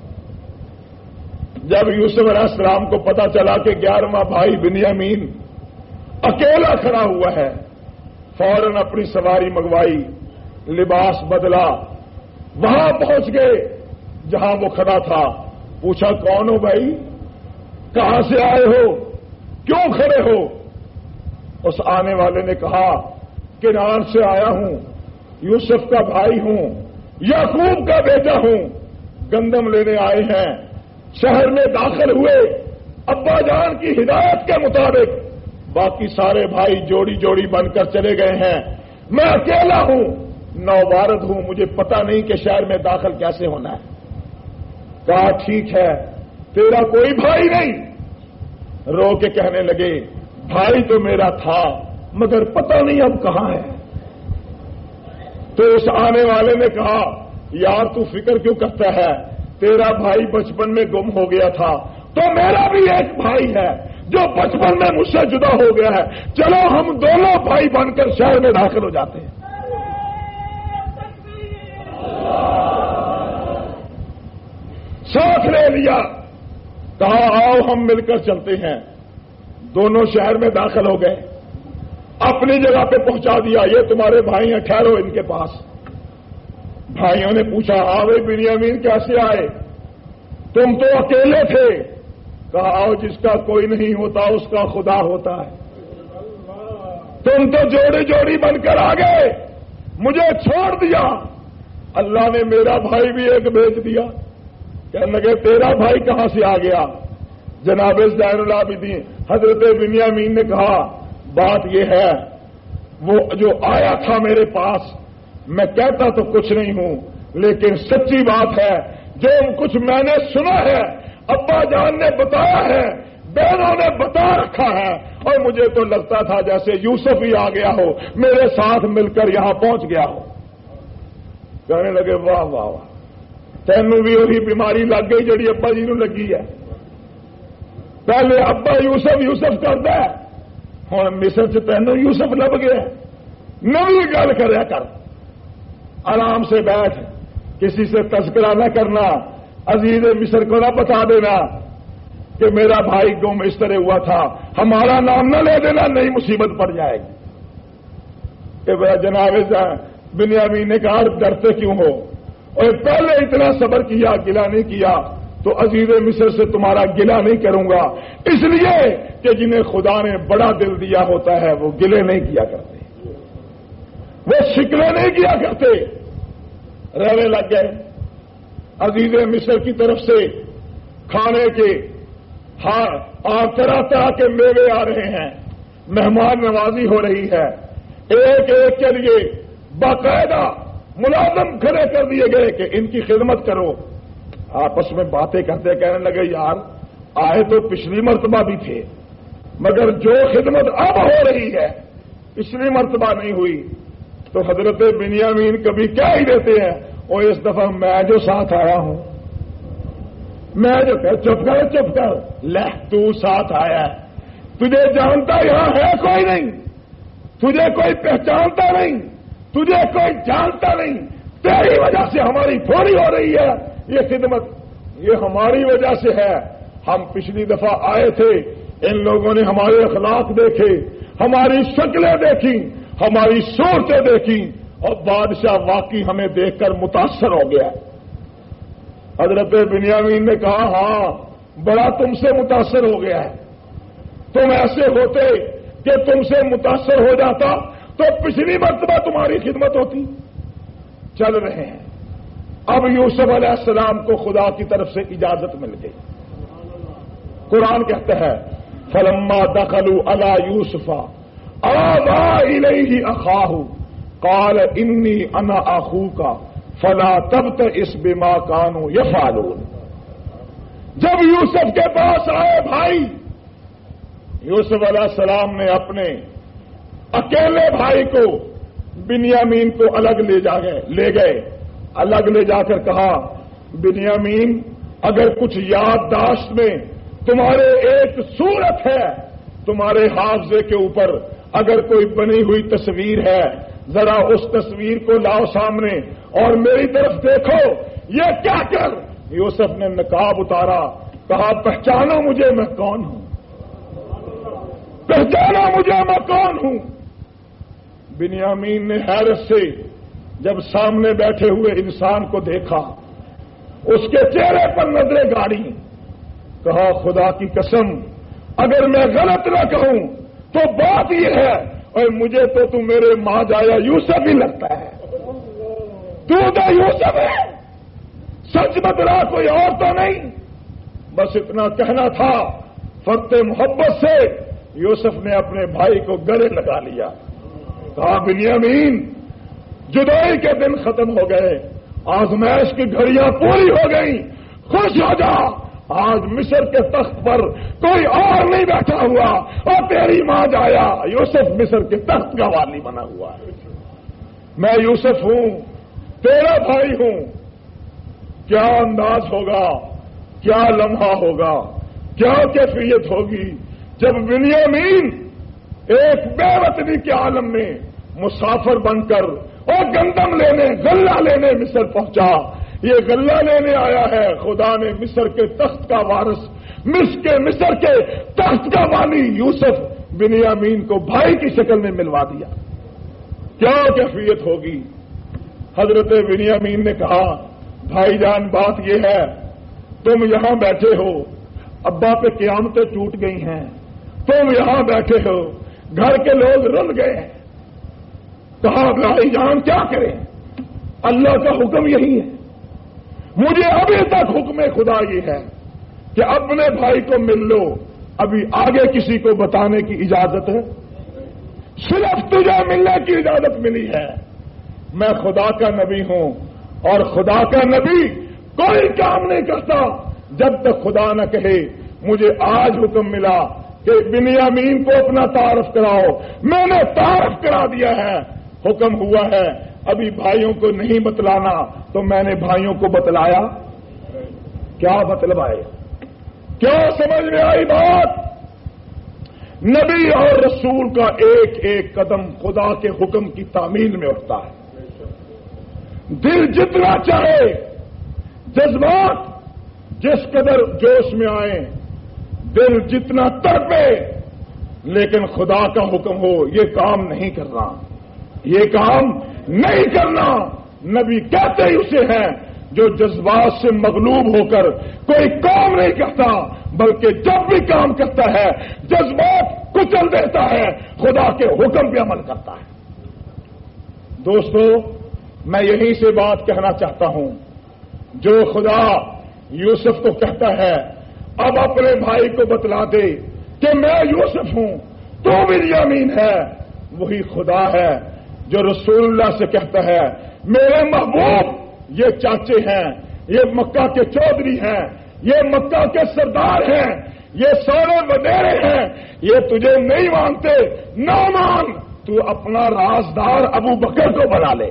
جب یوسف علیہ السلام کو پتا چلا کہ 11واں بھائی بنیامین اکیلا کھڑا ہوا ہے، فوراً اپنی سواری منگوائی، لباس بدلا، وہاں پہنچ گئے جہاں وہ کھڑا تھا، پوچھا کون ہو بھائی، کہاں سے آئے ہو، کیوں کھڑے ہو؟ اس آنے والے نے کہا کنعان سے آیا ہوں، یوسف کا بھائی ہوں، یعقوب کا بیٹا ہوں، گندم لینے آئے ہیں، شہر میں داخل ہوئے، ابا جان کی ہدایت کے مطابق باقی سارے بھائی جوڑی جوڑی بن کر چلے گئے ہیں، میں اکیلا ہوں، نوبارد ہوں، مجھے پتا نہیں کہ شہر میں داخل کیسے ہونا ہے۔ کہا ٹھیک ہے، تیرا کوئی بھائی نہیں؟ رو کے کہنے لگے بھائی تو میرا تھا مگر پتہ نہیں اب کہاں ہے۔ تو اس آنے والے نے کہا یار تو فکر کیوں کرتا ہے، تیرا بھائی بچپن میں گم ہو گیا تھا تو میرا بھی ایک بھائی ہے جو بچپن میں مجھ سے جدا ہو گیا ہے، چلو ہم دونوں بھائی بن کر شہر میں داخل ہو جاتے ہیں۔ ساتھ لے لیا، کہا آؤ ہم مل کر چلتے ہیں۔ دونوں شہر میں داخل ہو گئے، اپنی جگہ پہ پہنچا دیا، یہ تمہارے بھائی ہیں، ٹھہرو ان کے پاس۔ بھائیوں نے پوچھا ہاں بھائی بنیامین کیسے آئے، تم تو اکیلے تھے؟ کہا آؤ جس کا کوئی نہیں ہوتا اس کا خدا ہوتا ہے، تم تو جوڑی جوڑی بن کر آ گئے، مجھے چھوڑ دیا، اللہ نے میرا بھائی بھی ایک بھیج دیا۔ کہنے لگے تیرا بھائی کہاں سے آ گیا؟ جناب زین العابدین حضرت بنیامین نے کہا بات یہ ہے وہ جو آیا تھا میرے پاس، میں کہتا تو کچھ نہیں ہوں لیکن سچی بات ہے، جو کچھ میں نے سنا ہے ابا جان نے بتایا ہے، بہنوں نے بتا رکھا ہے، اور مجھے تو لگتا تھا جیسے یوسف ہی آ گیا ہو، میرے ساتھ مل کر یہاں پہنچ گیا ہو۔ کہنے لگے واہ واہ واہ، تینوں بھی وہی بیماری لگ گئی جڑی ابا جی نو لگی ہے، پہلے ابا یوسف یوسف کرتا ہے، ہوں مصر چ تینوں یوسف لب گیا، نوی گل کریا کر، آرام سے بیٹھ، کسی سے تذکرہ نہ کرنا، عزیز مصر کو نہ بتا دینا کہ میرا بھائی گم اس طرح ہوا تھا، ہمارا نام نہ لے دینا، نہیں مصیبت پڑ جائے گی۔ کہ جناب بنیامین نے کہا ڈرتے کیوں ہو، اور پہلے اتنا صبر کیا گلہ نہیں کیا تو عزیز مصر سے تمہارا گلہ نہیں کروں گا، اس لیے کہ جنہیں خدا نے بڑا دل دیا ہوتا ہے وہ گلے نہیں کیا کرتے، وہ شکوے نہیں کیا کرتے۔ رہنے لگ گئے، عزیز مصر کی طرف سے کھانے کے ہاں طرح طرح کے میوے آ رہے ہیں، مہمان نوازی ہو رہی ہے، ایک ایک کے لیے باقاعدہ ملازم کھڑے کر دیے گئے کہ ان کی خدمت کرو۔ آپس میں باتیں کرتے کہنے لگے یار آئے تو پچھلی مرتبہ بھی تھے مگر جو خدمت اب ہو رہی ہے پچھلی مرتبہ نہیں ہوئی۔ تو حضرت بنیامین کبھی کیا ہی دیتے ہیں، اور اس دفعہ میں جو ساتھ آیا ہوں، میں جو چپ کر لہ تو ساتھ آیا ہے، تجھے جانتا یہاں ہے کوئی نہیں، تجھے کوئی پہچانتا نہیں، تجھے کوئی جانتا نہیں، تیری وجہ سے ہماری تھوڑی ہو رہی ہے یہ خدمت، یہ ہماری وجہ سے ہے۔ ہم پچھلی دفعہ آئے تھے، ان لوگوں نے ہمارے اخلاق دیکھے، ہماری شکلیں دیکھی، ہماری صورتیں دیکھی، اور بادشاہ واقعی ہمیں دیکھ کر متاثر ہو گیا۔ حضرت بنیامین نے کہا ہاں بڑا تم سے متاثر ہو گیا ہے، تم ایسے ہوتے کہ تم سے متاثر ہو جاتا تو پچھلی مرتبہ تمہاری خدمت ہوتی۔ چل رہے ہیں، اب یوسف علیہ السلام کو خدا کی طرف سے اجازت مل گئی۔ قرآن کہتا ہے فلما دخلوا علی یوسف آوى الیہ اخاہ قال انی انا اخوک فلا تبتئس بما كانوا يفعلون۔ جب یوسف کے پاس آئے بھائی، یوسف علیہ السلام نے اپنے اکیلے بھائی کو بنیامین کو الگ لے گئے، الگ لے جا کر کہا بنیامین اگر کچھ یادداشت میں تمہارے ایک صورت ہے، تمہارے حافظے کے اوپر اگر کوئی بنی ہوئی تصویر ہے، ذرا اس تصویر کو لاؤ سامنے اور میری طرف دیکھو، یہ کیا کر؟ یوسف نے نقاب اتارا، کہا پہچانو مجھے میں کون ہوں، پہچانو مجھے میں کون ہوں۔ بنیامین نے حیرت سے جب سامنے بیٹھے ہوئے انسان کو دیکھا، اس کے چہرے پر نظریں گاڑی، کہا خدا کی قسم اگر میں غلط نہ کہوں تو بات یہ ہے، اور مجھے تو میرے ماں جایا یوسف ہی لگتا ہے، تو یوسف ہے، سچ بتلا کوئی اور تو نہیں۔ بس اتنا کہنا تھا، فقط محبت سے یوسف نے اپنے بھائی کو گلے لگا لیا، کہا بنیامین جدائی کے دن ختم ہو گئے، آزمائش کی گھڑیاں پوری ہو گئی، خوش ہو جا، آج مصر کے تخت پر کوئی اور نہیں بیٹھا ہوا، اور تیری ماں جایا یوسف مصر کے تخت کا والی بنا ہوا ہے۔ میں یوسف ہوں، تیرا بھائی ہوں۔ کیا انداز ہوگا، کیا لمحہ ہوگا، کیا کیفیت ہوگی جب بنیامین ایک بے وطنی کے عالم میں مسافر بن کر اور گندم لینے، غلہ لینے مصر پہنچا۔ یہ غلہ لینے آیا ہے، خدا نے مصر کے تخت کا وارث، مصر کے تخت کا والی یوسف بنیامین کو بھائی کی شکل میں ملوا دیا۔ کیا کیفیت ہوگی؟ حضرت بنیامین نے کہا بھائی جان بات یہ ہے، تم یہاں بیٹھے ہو، ابا پہ قیامتیں ٹوٹ گئی ہیں، تم یہاں بیٹھے ہو، گھر کے لوگ رل گئے ہیں۔ کہا بھائی جان کیا کریں، اللہ کا حکم یہی ہے، مجھے ابھی تک حکم خدا یہ ہے کہ اپنے بھائی کو مل لو، ابھی آگے کسی کو بتانے کی اجازت ہے، صرف تجھے ملنے کی اجازت ملی ہے۔ میں خدا کا نبی ہوں، اور خدا کا نبی کوئی کام نہیں کرتا جب تک خدا نہ کہے مجھے آج حکم ملا کہ بنیامین کو اپنا تعارف کراؤ، میں نے تعارف کرا دیا ہے، حکم ہوا ہے ابھی بھائیوں کو نہیں بتلانا، تو میں نے بھائیوں کو بتلایا۔ کیا مطلب آئے؟ کیا سمجھ میں آئی بات؟ نبی اور رسول کا ایک ایک قدم خدا کے حکم کی تعمیل میں اٹھتا ہے۔ دل جتنا چاہے، جذبات جس قدر جوش میں آئے، دل جتنا تڑپے، لیکن خدا کا حکم ہو یہ کام نہیں کرنا، یہ کام نہیں کرنا۔ نبی کہتے ہی اسے ہیں جو جذبات سے مغلوب ہو کر کوئی کام نہیں کرتا، بلکہ جب بھی کام کرتا ہے جذبات کچل دیتا ہے، خدا کے حکم پہ عمل کرتا ہے۔ دوستو میں یہیں سے بات کہنا چاہتا ہوں، جو خدا یوسف کو کہتا ہے اب اپنے بھائی کو بتلا دے کہ میں یوسف ہوں، تو بنیامین ہے، وہی خدا ہے جو رسول اللہ سے کہتا ہے میرے محبوب یہ چاچے ہیں، یہ مکہ کے چودھری ہیں، یہ مکہ کے سردار ہیں، یہ سارے وڈیرے ہیں، یہ تجھے نہیں مانتے، نہ مان، تو اپنا رازدار ابو بکر کو بنا لے،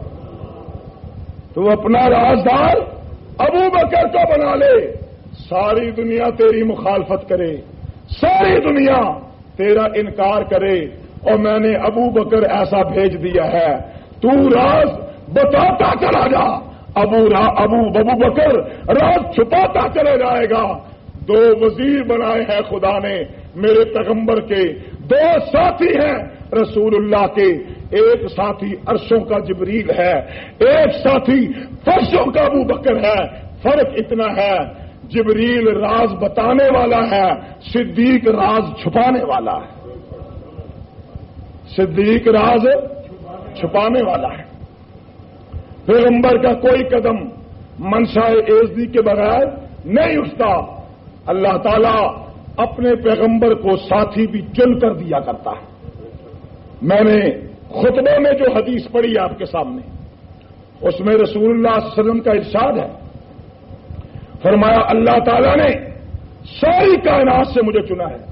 تو اپنا رازدار ابو بکر کو بنا لے، ساری دنیا تیری مخالفت کرے، ساری دنیا تیرا انکار کرے، اور میں نے ابو بکر ایسا بھیج دیا ہے، تو راز بتاتا چلا جا، ابو بکر راز چھپاتا چلے جائے گا۔ 2 وزیر بنائے ہیں خدا نے میرے پیغمبر کے، 2 ساتھی ہیں رسول اللہ کے، ایک ساتھی عرشوں کا جبریل ہے، ایک ساتھی فرشوں کا ابو بکر ہے۔ فرق اتنا ہے جبریل راز بتانے والا ہے، صدیق راز چھپانے والا ہے، صدیق راز چھپانے والا ہے۔ پیغمبر کا کوئی قدم منشاء اعزی کے بغیر نہیں اٹھتا، اللہ تعالیٰ اپنے پیغمبر کو ساتھی بھی چن کر دیا کرتا ہے۔ میں نے خطبے میں جو حدیث پڑھی آپ کے سامنے، اس میں رسول اللہ صلی اللہ علیہ وسلم کا ارشاد ہے، فرمایا اللہ تعالیٰ نے ساری کائنات سے مجھے چنا ہے،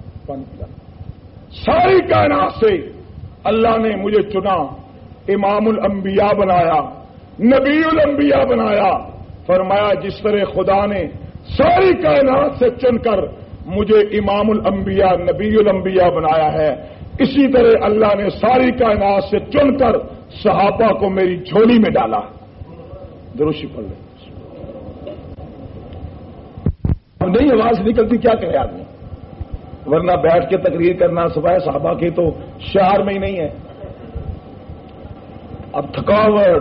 ساری کائنات سے اللہ نے مجھے چنا، امام الانبیاء بنایا، نبی الانبیاء بنایا۔ فرمایا جس طرح خدا نے ساری کائنات سے چن کر مجھے امام الانبیاء نبی الانبیاء بنایا ہے، اسی طرح اللہ نے ساری کائنات سے چن کر صحابہ کو میری جھولی میں ڈالا۔ دروشی پڑھ لیں، اب نہیں آواز نکلتی کیا کرے آدمی، ورنہ بیٹھ کے تقریر کرنا سوائے صحابہ کے تو شعار میں ہی نہیں ہے۔ اب تھکاوٹ،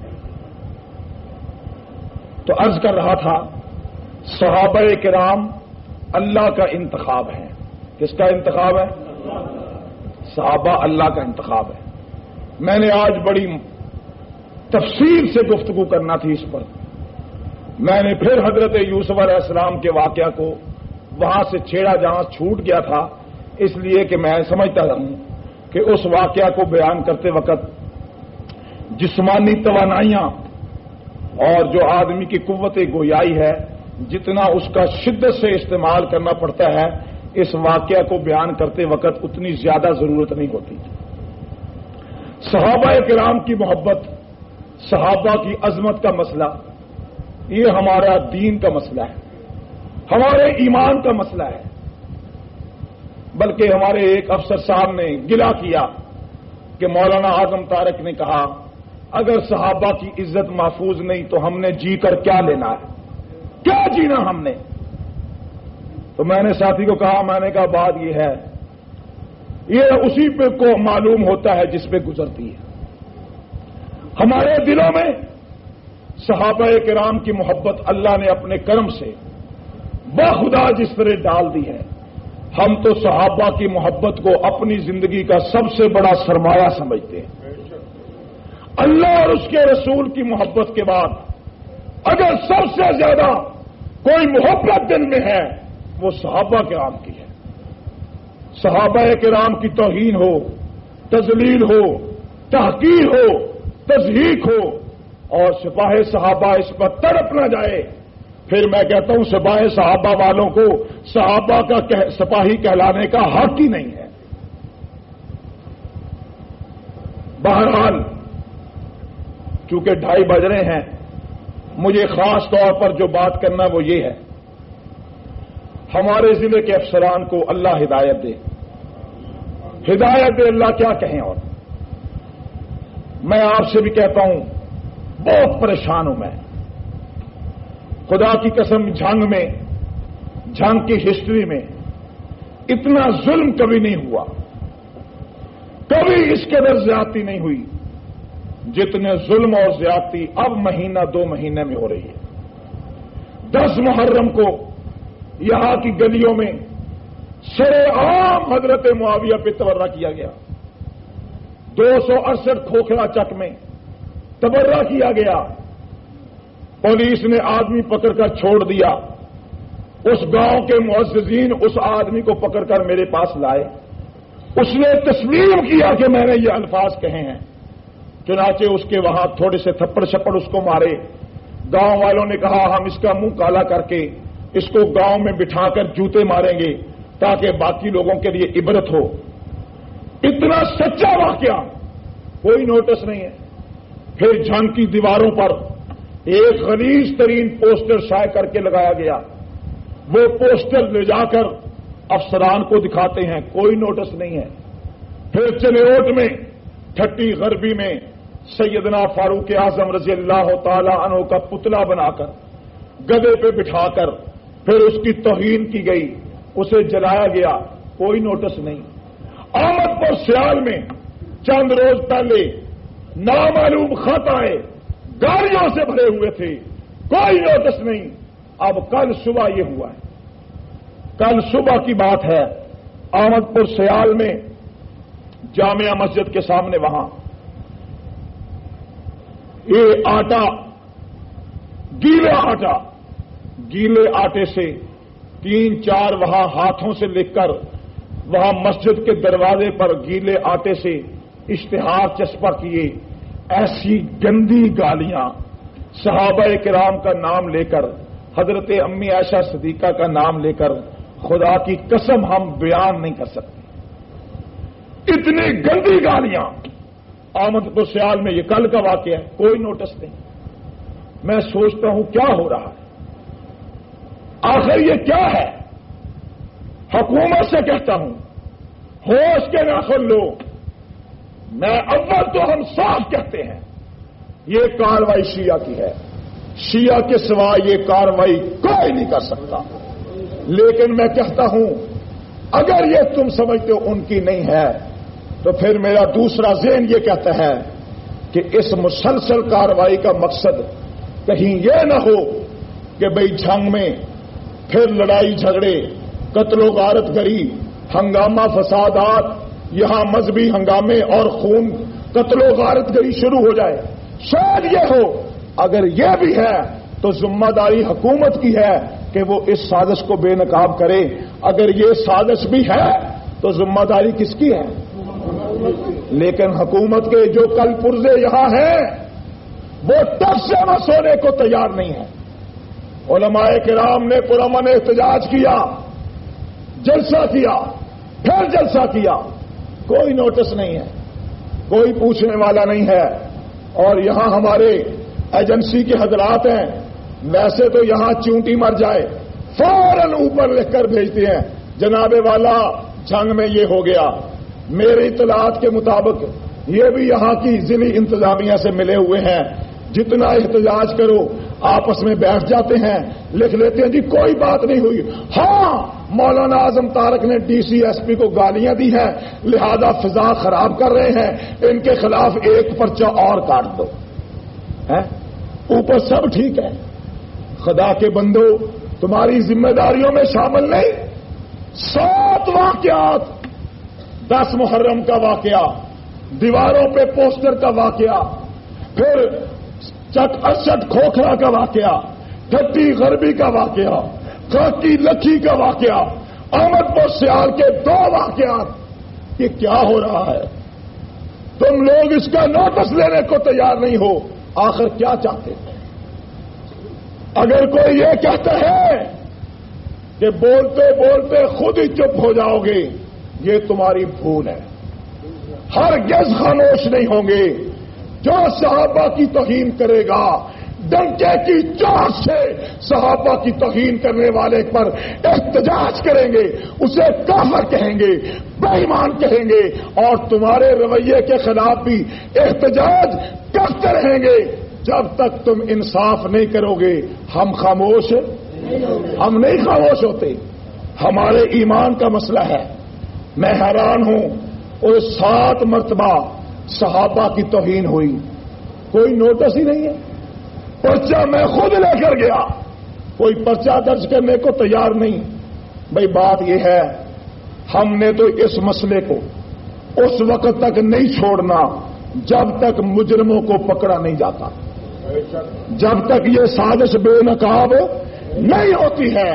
تو عرض کر رہا تھا صحابہ کرام اللہ کا انتخاب ہے۔ کس کا انتخاب ہے؟ صحابہ اللہ کا انتخاب ہے۔ میں نے آج بڑی تفصیل سے گفتگو کرنا تھی اس پر، میں نے پھر حضرت یوسف علیہ السلام کے واقعہ کو وہاں سے چھیڑا جہاں چھوٹ گیا تھا، اس لیے کہ میں سمجھتا ہوں کہ اس واقعہ کو بیان کرتے وقت جسمانی توانائیاں اور جو آدمی کی قوت گویائی ہے، جتنا اس کا شدت سے استعمال کرنا پڑتا ہے، اس واقعہ کو بیان کرتے وقت اتنی زیادہ ضرورت نہیں ہوتی۔ صحابہ کرام کی محبت، صحابہ کی عظمت کا مسئلہ، یہ ہمارا دین کا مسئلہ ہے، ہمارے ایمان کا مسئلہ ہے۔ بلکہ ہمارے ایک افسر صاحب نے گلہ کیا کہ مولانا اعظم طارق نے کہا اگر صحابہ کی عزت محفوظ نہیں تو ہم نے جی کر کیا لینا ہے، کیا جینا ہم نے؟ تو میں نے ساتھی کو کہا، میں نے کہا بات یہ ہے، یہ اسی پہ کو معلوم ہوتا ہے جس پہ گزرتی ہے۔ ہمارے دلوں میں صحابہ کرام کی محبت اللہ نے اپنے کرم سے بخدا جس طرح ڈال دی ہے، ہم تو صحابہ کی محبت کو اپنی زندگی کا سب سے بڑا سرمایہ سمجھتے ہیں۔ اللہ اور اس کے رسول کی محبت کے بعد اگر سب سے زیادہ کوئی محبت دل میں ہے وہ صحابہ کرام کی ہے۔ صحابہ کرام کی توہین ہو، تذلیل ہو، تحقیر ہو، تضحیک ہو اور سپاہ صحابہ اس پر تڑپ نہ جائے، پھر میں کہتا ہوں سپاہ صحابہ والوں کو صحابہ کا سپاہی کہلانے کا حق ہی نہیں ہے۔ بہرحال چونکہ 2:30 بج رہے ہیں، مجھے خاص طور پر جو بات کرنا وہ یہ ہے، ہمارے ضلع کے افسران کو اللہ ہدایت دے، ہدایت دے، اللہ کیا کہیں۔ اور میں آپ سے بھی کہتا ہوں بہت پریشان ہوں میں، خدا کی قسم جنگ کی ہسٹری میں اتنا ظلم کبھی نہیں ہوا، کبھی اس قدر زیادتی نہیں ہوئی جتنے ظلم اور زیادتی اب مہینہ 2 مہینے میں ہو رہی ہے۔ 10 محرم کو یہاں کی گلیوں میں سرے عام حضرت معاویہ پہ تبرہ کیا گیا، 268 کھوکھرا چک میں تبرہ کیا گیا، پولیس نے آدمی پکڑ کر چھوڑ دیا، اس گاؤں کے معززین اس آدمی کو پکڑ کر میرے پاس لائے. اس نے تسلیم کیا کہ میں نے یہ الفاظ کہے ہیں. چنانچہ اس کے وہاں تھوڑے سے تھپڑ چھپڑ اس کو مارے. گاؤں والوں نے کہا ہم اس کا منہ کالا کر کے اس کو گاؤں میں بٹھا کر جوتے ماریں گے تاکہ باقی لوگوں کے لیے عبرت ہو. اتنا سچا واقعہ، کوئی نوٹس نہیں ہے. پھر جھنگ کی دیواروں پر ایک غلیظ ترین پوسٹر شائع کر کے لگایا گیا. وہ پوسٹر لے جا کر افسران کو دکھاتے ہیں، کوئی نوٹس نہیں ہے. پھر چلیوٹ میں ٹھٹی غربی میں سیدنا فاروق اعظم رضی اللہ تعالی عنہ کا پتلا بنا کر گدے پہ بٹھا کر پھر اس کی توہین کی گئی، اسے جلایا گیا، کوئی نوٹس نہیں. احمد پور سیال میں چند روز پہلے نامعلوم خط آئے، گاڑیوں سے بھرے ہوئے تھے، کوئی نوٹس نہیں. اب کل صبح یہ ہوا ہے، کل صبح کی بات ہے. احمد پور سیال میں جامعہ مسجد کے سامنے وہاں یہ آٹا، گیلے آٹے سے 3-4 وہاں ہاتھوں سے لکھ کر وہاں مسجد کے دروازے پر گیلے آٹے سے اشتہار چسپاں کیے. ایسی گندی گالیاں صحابہ کرام کا نام لے کر، حضرت امی عائشہ صدیقہ کا نام لے کر، خدا کی قسم ہم بیان نہیں کر سکتے. اتنی گندی گالیاں احمد پور سیال میں. یہ کل کا واقعہ ہے، کوئی نوٹس نہیں. میں سوچتا ہوں کیا ہو رہا ہے، آخر یہ کیا ہے. حکومت سے کہتا ہوں ہوش کے ناخن لو. میں اول تو ہم صاف کہتے ہیں یہ کارروائی شیعہ کی ہے، شیعہ کے سوا یہ کارروائی کوئی نہیں کر سکتا. لیکن میں کہتا ہوں اگر یہ تم سمجھتے ہو ان کی نہیں ہے تو پھر میرا دوسرا ذہن یہ کہتا ہے کہ اس مسلسل کارروائی کا مقصد کہیں یہ نہ ہو کہ بھئی جنگ میں پھر لڑائی جھگڑے، قتل و غارت گری، ہنگامہ فسادات، یہاں مذہبی ہنگامے اور خون، قتل و غارت گری شروع ہو جائے. شاید یہ ہو. اگر یہ بھی ہے تو ذمہ داری حکومت کی ہے کہ وہ اس سازش کو بے نقاب کرے. اگر یہ سازش بھی ہے تو ذمہ داری کس کی ہے؟ لیکن حکومت کے جو کل پرزے یہاں ہیں وہ تب سے نہ سونے کو تیار نہیں ہے. علماء کرام نے پرامن احتجاج کیا، جلسہ کیا، پھر جلسہ کیا، کوئی نوٹس نہیں ہے، کوئی پوچھنے والا نہیں ہے. اور یہاں ہمارے ایجنسی کے حضرات ہیں، ویسے تو یہاں چونٹی مر جائے فوراً اوپر لکھ کر بھیجتے ہیں جناب والا جنگ میں یہ ہو گیا. میری اطلاعات کے مطابق یہ بھی یہاں کی ضلعی انتظامیہ سے ملے ہوئے ہیں. جتنا احتجاج کرو آپس میں بیٹھ جاتے ہیں، لکھ لیتے ہیں جی کوئی بات نہیں ہوئی. ہاں مولانا اعظم طارق نے ڈی سی ایس پی کو گالیاں دی ہیں، لہذا فضا خراب کر رہے ہیں، ان کے خلاف ایک پرچہ اور کاٹ دو. اوپر سب ٹھیک ہے. خدا کے بندو تمہاری ذمہ داریوں میں شامل نہیں. 7 واقعات، 10 محرم کا واقعہ، دیواروں پہ پوسٹر کا واقعہ، پھر چٹ ارشد کھوکھرا کا واقعہ، ٹھٹی غربی کا واقعہ، کاکی لکھی کا واقعہ، احمد پور سیال کے 2 واقعات. یہ کیا ہو رہا ہے؟ تم لوگ اس کا نوٹس لینے کو تیار نہیں ہو. آخر کیا چاہتے ہیں؟ اگر کوئی یہ کہتا ہے کہ بولتے بولتے خود ہی چپ ہو جاؤ گے، یہ تمہاری بھول ہے. ہرگز خاموش نہیں ہوں گے. جو صحابہ کی توہین کرے گا ڈنکے کی چوٹ سے صحابہ کی توہین کرنے والے پر احتجاج کریں گے، اسے کافر کہیں گے، بے ایمان کہیں گے، اور تمہارے رویے کے خلاف بھی احتجاج کرتے رہیں گے. جب تک تم انصاف نہیں کرو گے ہم خاموش، ہم نہیں خاموش ہوتے. ہمارے ایمان کا مسئلہ ہے. میں حیران ہوں، اور 7 مرتبہ صحابہ کی توہین ہوئی، کوئی نوٹس ہی نہیں ہے. پرچہ میں خود لے کر گیا، کوئی پرچہ درج کرنے کو تیار نہیں. بھئی بات یہ ہے ہم نے تو اس مسئلے کو اس وقت تک نہیں چھوڑنا جب تک مجرموں کو پکڑا نہیں جاتا، جب تک یہ سازش بے نقاب نہیں ہوتی ہے.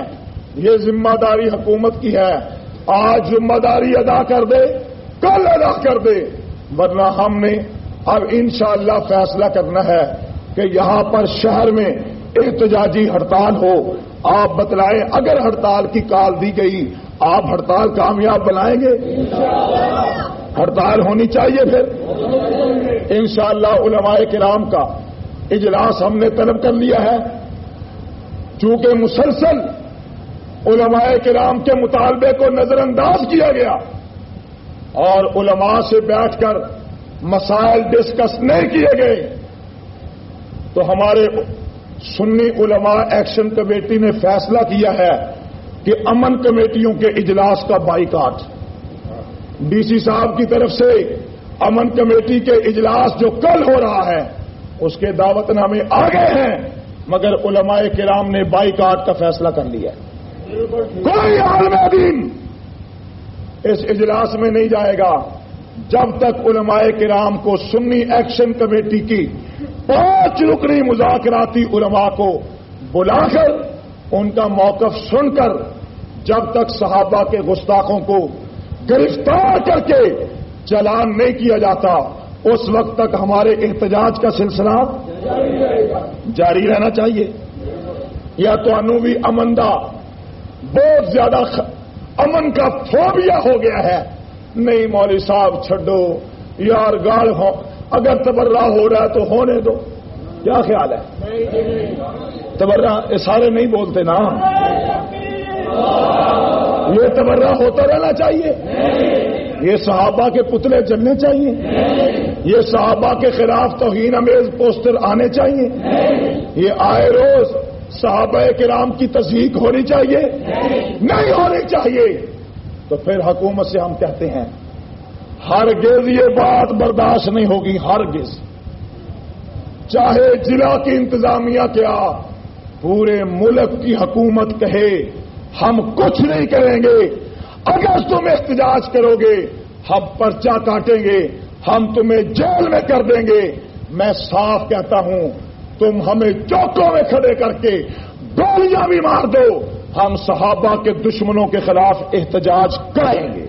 یہ ذمہ داری حکومت کی ہے. آج ذمہ داری ادا کر دے، کل ادا کر دے، ورنہ ہم نے اب انشاءاللہ فیصلہ کرنا ہے کہ یہاں پر شہر میں احتجاجی ہڑتال ہو. آپ بتلائیں اگر ہڑتال کی کال دی گئی آپ ہڑتال کامیاب بنائیں گے؟ ہڑتال ہونی چاہیے. پھر انشاءاللہ علماء کرام کا اجلاس ہم نے طلب کر لیا ہے. چونکہ مسلسل علماء کرام کے مطالبے کو نظر انداز کیا گیا اور علماء سے بیٹھ کر مسائل ڈسکس نہیں کیے گئے، تو ہمارے سنی علماء ایکشن کمیٹی نے فیصلہ کیا ہے کہ امن کمیٹیوں کے اجلاس کا بائیکاٹ. ڈی سی صاحب کی طرف سے امن کمیٹی کے اجلاس جو کل ہو رہا ہے اس کے دعوت نامے آ گئے ہیں، مگر علماء کرام نے بائیکاٹ کا فیصلہ کر لیا. کوئی عالم دین اس اجلاس میں نہیں جائے گا جب تک علماء کرام کو سنی ایکشن کمیٹی کی 5 رکنی مذاکراتی علماء کو بلا کر ان کا موقف سن کر جب تک صحابہ کے گستاخوں کو گرفتار کر کے چلان نہیں کیا جاتا اس وقت تک ہمارے احتجاج کا سلسلہ جاری رہنا چاہیے. یا تو بھی امن دا بہت زیادہ امن کا فوبیا ہو گیا ہے. نہیں مولوی صاحب چھڈو یار گال ہو، اگر تبرہ ہو رہا ہے تو ہونے دو. کیا خیال ہے؟ تبرہ سارے نہیں بولتے نا، یہ تبرہ ہوتا رہنا چاہیے. یہ صحابہ کے پتلے جلنے چاہیے، یہ صحابہ کے خلاف توہین امیز پوسٹر آنے چاہیے، یہ آئے روز صحابہ کرام کی تصدیق ہونی چاہیے، نہیں ہونی چاہیے. تو پھر حکومت سے ہم کہتے ہیں ہرگز یہ بات برداشت نہیں ہوگی. ہرگز، چاہے ضلع کی انتظامیہ کیا پورے ملک کی حکومت کہے ہم کچھ نہیں کریں گے. اگر تم احتجاج کرو گے ہم پرچہ کاٹیں گے، ہم تمہیں جیل میں کر دیں گے. میں صاف کہتا ہوں تم ہمیں چوکوں میں کھڑے کر کے گولیاں بھی مار دو، ہم صحابہ کے دشمنوں کے خلاف احتجاج کریں گے.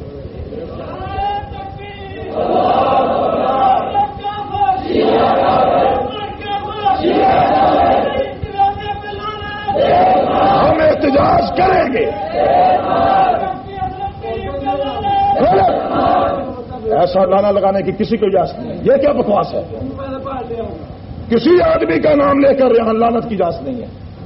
ہم احتجاج کریں گے. ایسا لانا لگانے کی کسی کو اجازت نہیں. یہ کیا بکواس ہے؟ کسی آدمی کا نام لے کر یہاں لعنت کی اجازت نہیں ہے.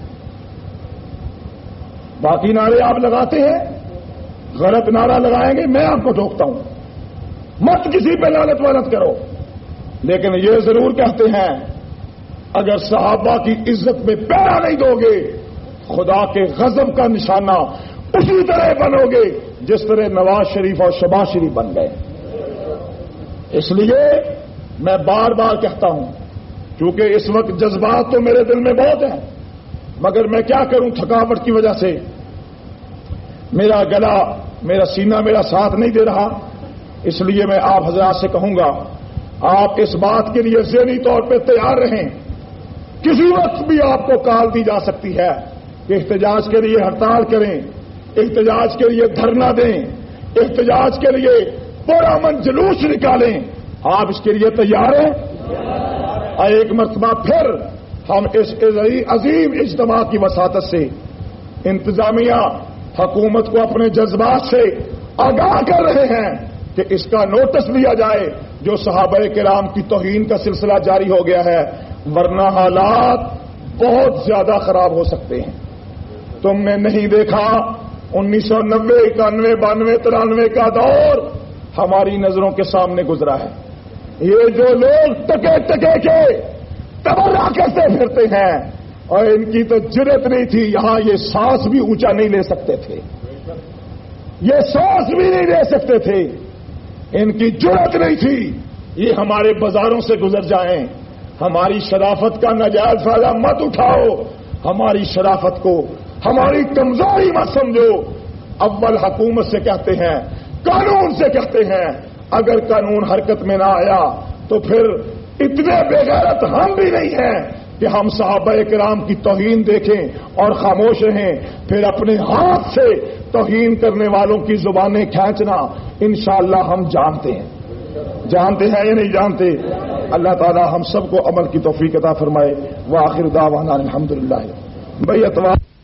باقی نعرے آپ لگاتے ہیں، غلط نعرہ لگائیں گے میں آپ کو ٹوکتا ہوں. مت کسی پہ لعنت وانت کرو، لیکن یہ ضرور کہتے ہیں اگر صحابہ کی عزت میں پیرا نہیں دو گے خدا کے غضب کا نشانہ اسی طرح بنو گے جس طرح نواز شریف اور شہباز شریف بن گئے. اس لیے میں بار بار کہتا ہوں کیونکہ اس وقت جذبات تو میرے دل میں بہت ہیں، مگر میں کیا کروں تھکاوٹ کی وجہ سے میرا گلا میرا سینہ میرا ساتھ نہیں دے رہا. اس لیے میں آپ حضرات سے کہوں گا آپ اس بات کے لیے ذہنی طور پہ تیار رہیں. کسی وقت بھی آپ کو کال دی جا سکتی ہے کہ احتجاج کے لیے ہڑتال کریں، احتجاج کے لیے دھرنا دیں، احتجاج کے لیے پرامن جلوس نکالیں. آپ اس کے لیے تیار ہیں؟ ایک مرتبہ پھر ہم اس عظیم اجتماع کی وساطت سے انتظامیہ حکومت کو اپنے جذبات سے آگاہ کر رہے ہیں کہ اس کا نوٹس لیا جائے جو صحابہ کرام کی توہین کا سلسلہ جاری ہو گیا ہے، ورنہ حالات بہت زیادہ خراب ہو سکتے ہیں. تم نے نہیں دیکھا 1990 91 92 93 کا دور ہماری نظروں کے سامنے گزرا ہے. یہ جو لوگ ٹکے ٹکے کے تبرہ کرتے پھرتے ہیں اور ان کی تو جرت نہیں تھی، یہاں یہ سانس بھی اونچا نہیں لے سکتے تھے، یہ سانس بھی نہیں لے سکتے تھے، ان کی جرت نہیں تھی یہ ہمارے بازاروں سے گزر جائیں. ہماری شرافت کا ناجائز فائدہ مت اٹھاؤ، ہماری شرافت کو ہماری کمزوری مت سمجھو. اول حکومت سے کہتے ہیں، قانون سے کہتے ہیں، اگر قانون حرکت میں نہ آیا تو پھر اتنے بے غیرت ہم بھی نہیں ہیں کہ ہم صحابہ کرام کی توہین دیکھیں اور خاموش رہیں، پھر اپنے ہاتھ سے توہین کرنے والوں کی زبانیں کھینچنا انشاءاللہ ہم جانتے ہیں یا نہیں جانتے؟ اللہ تعالی ہم سب کو عمل کی توفیق عطا فرمائے۔ وآخر دعوانا الحمدللہ۔ بھائی اتوار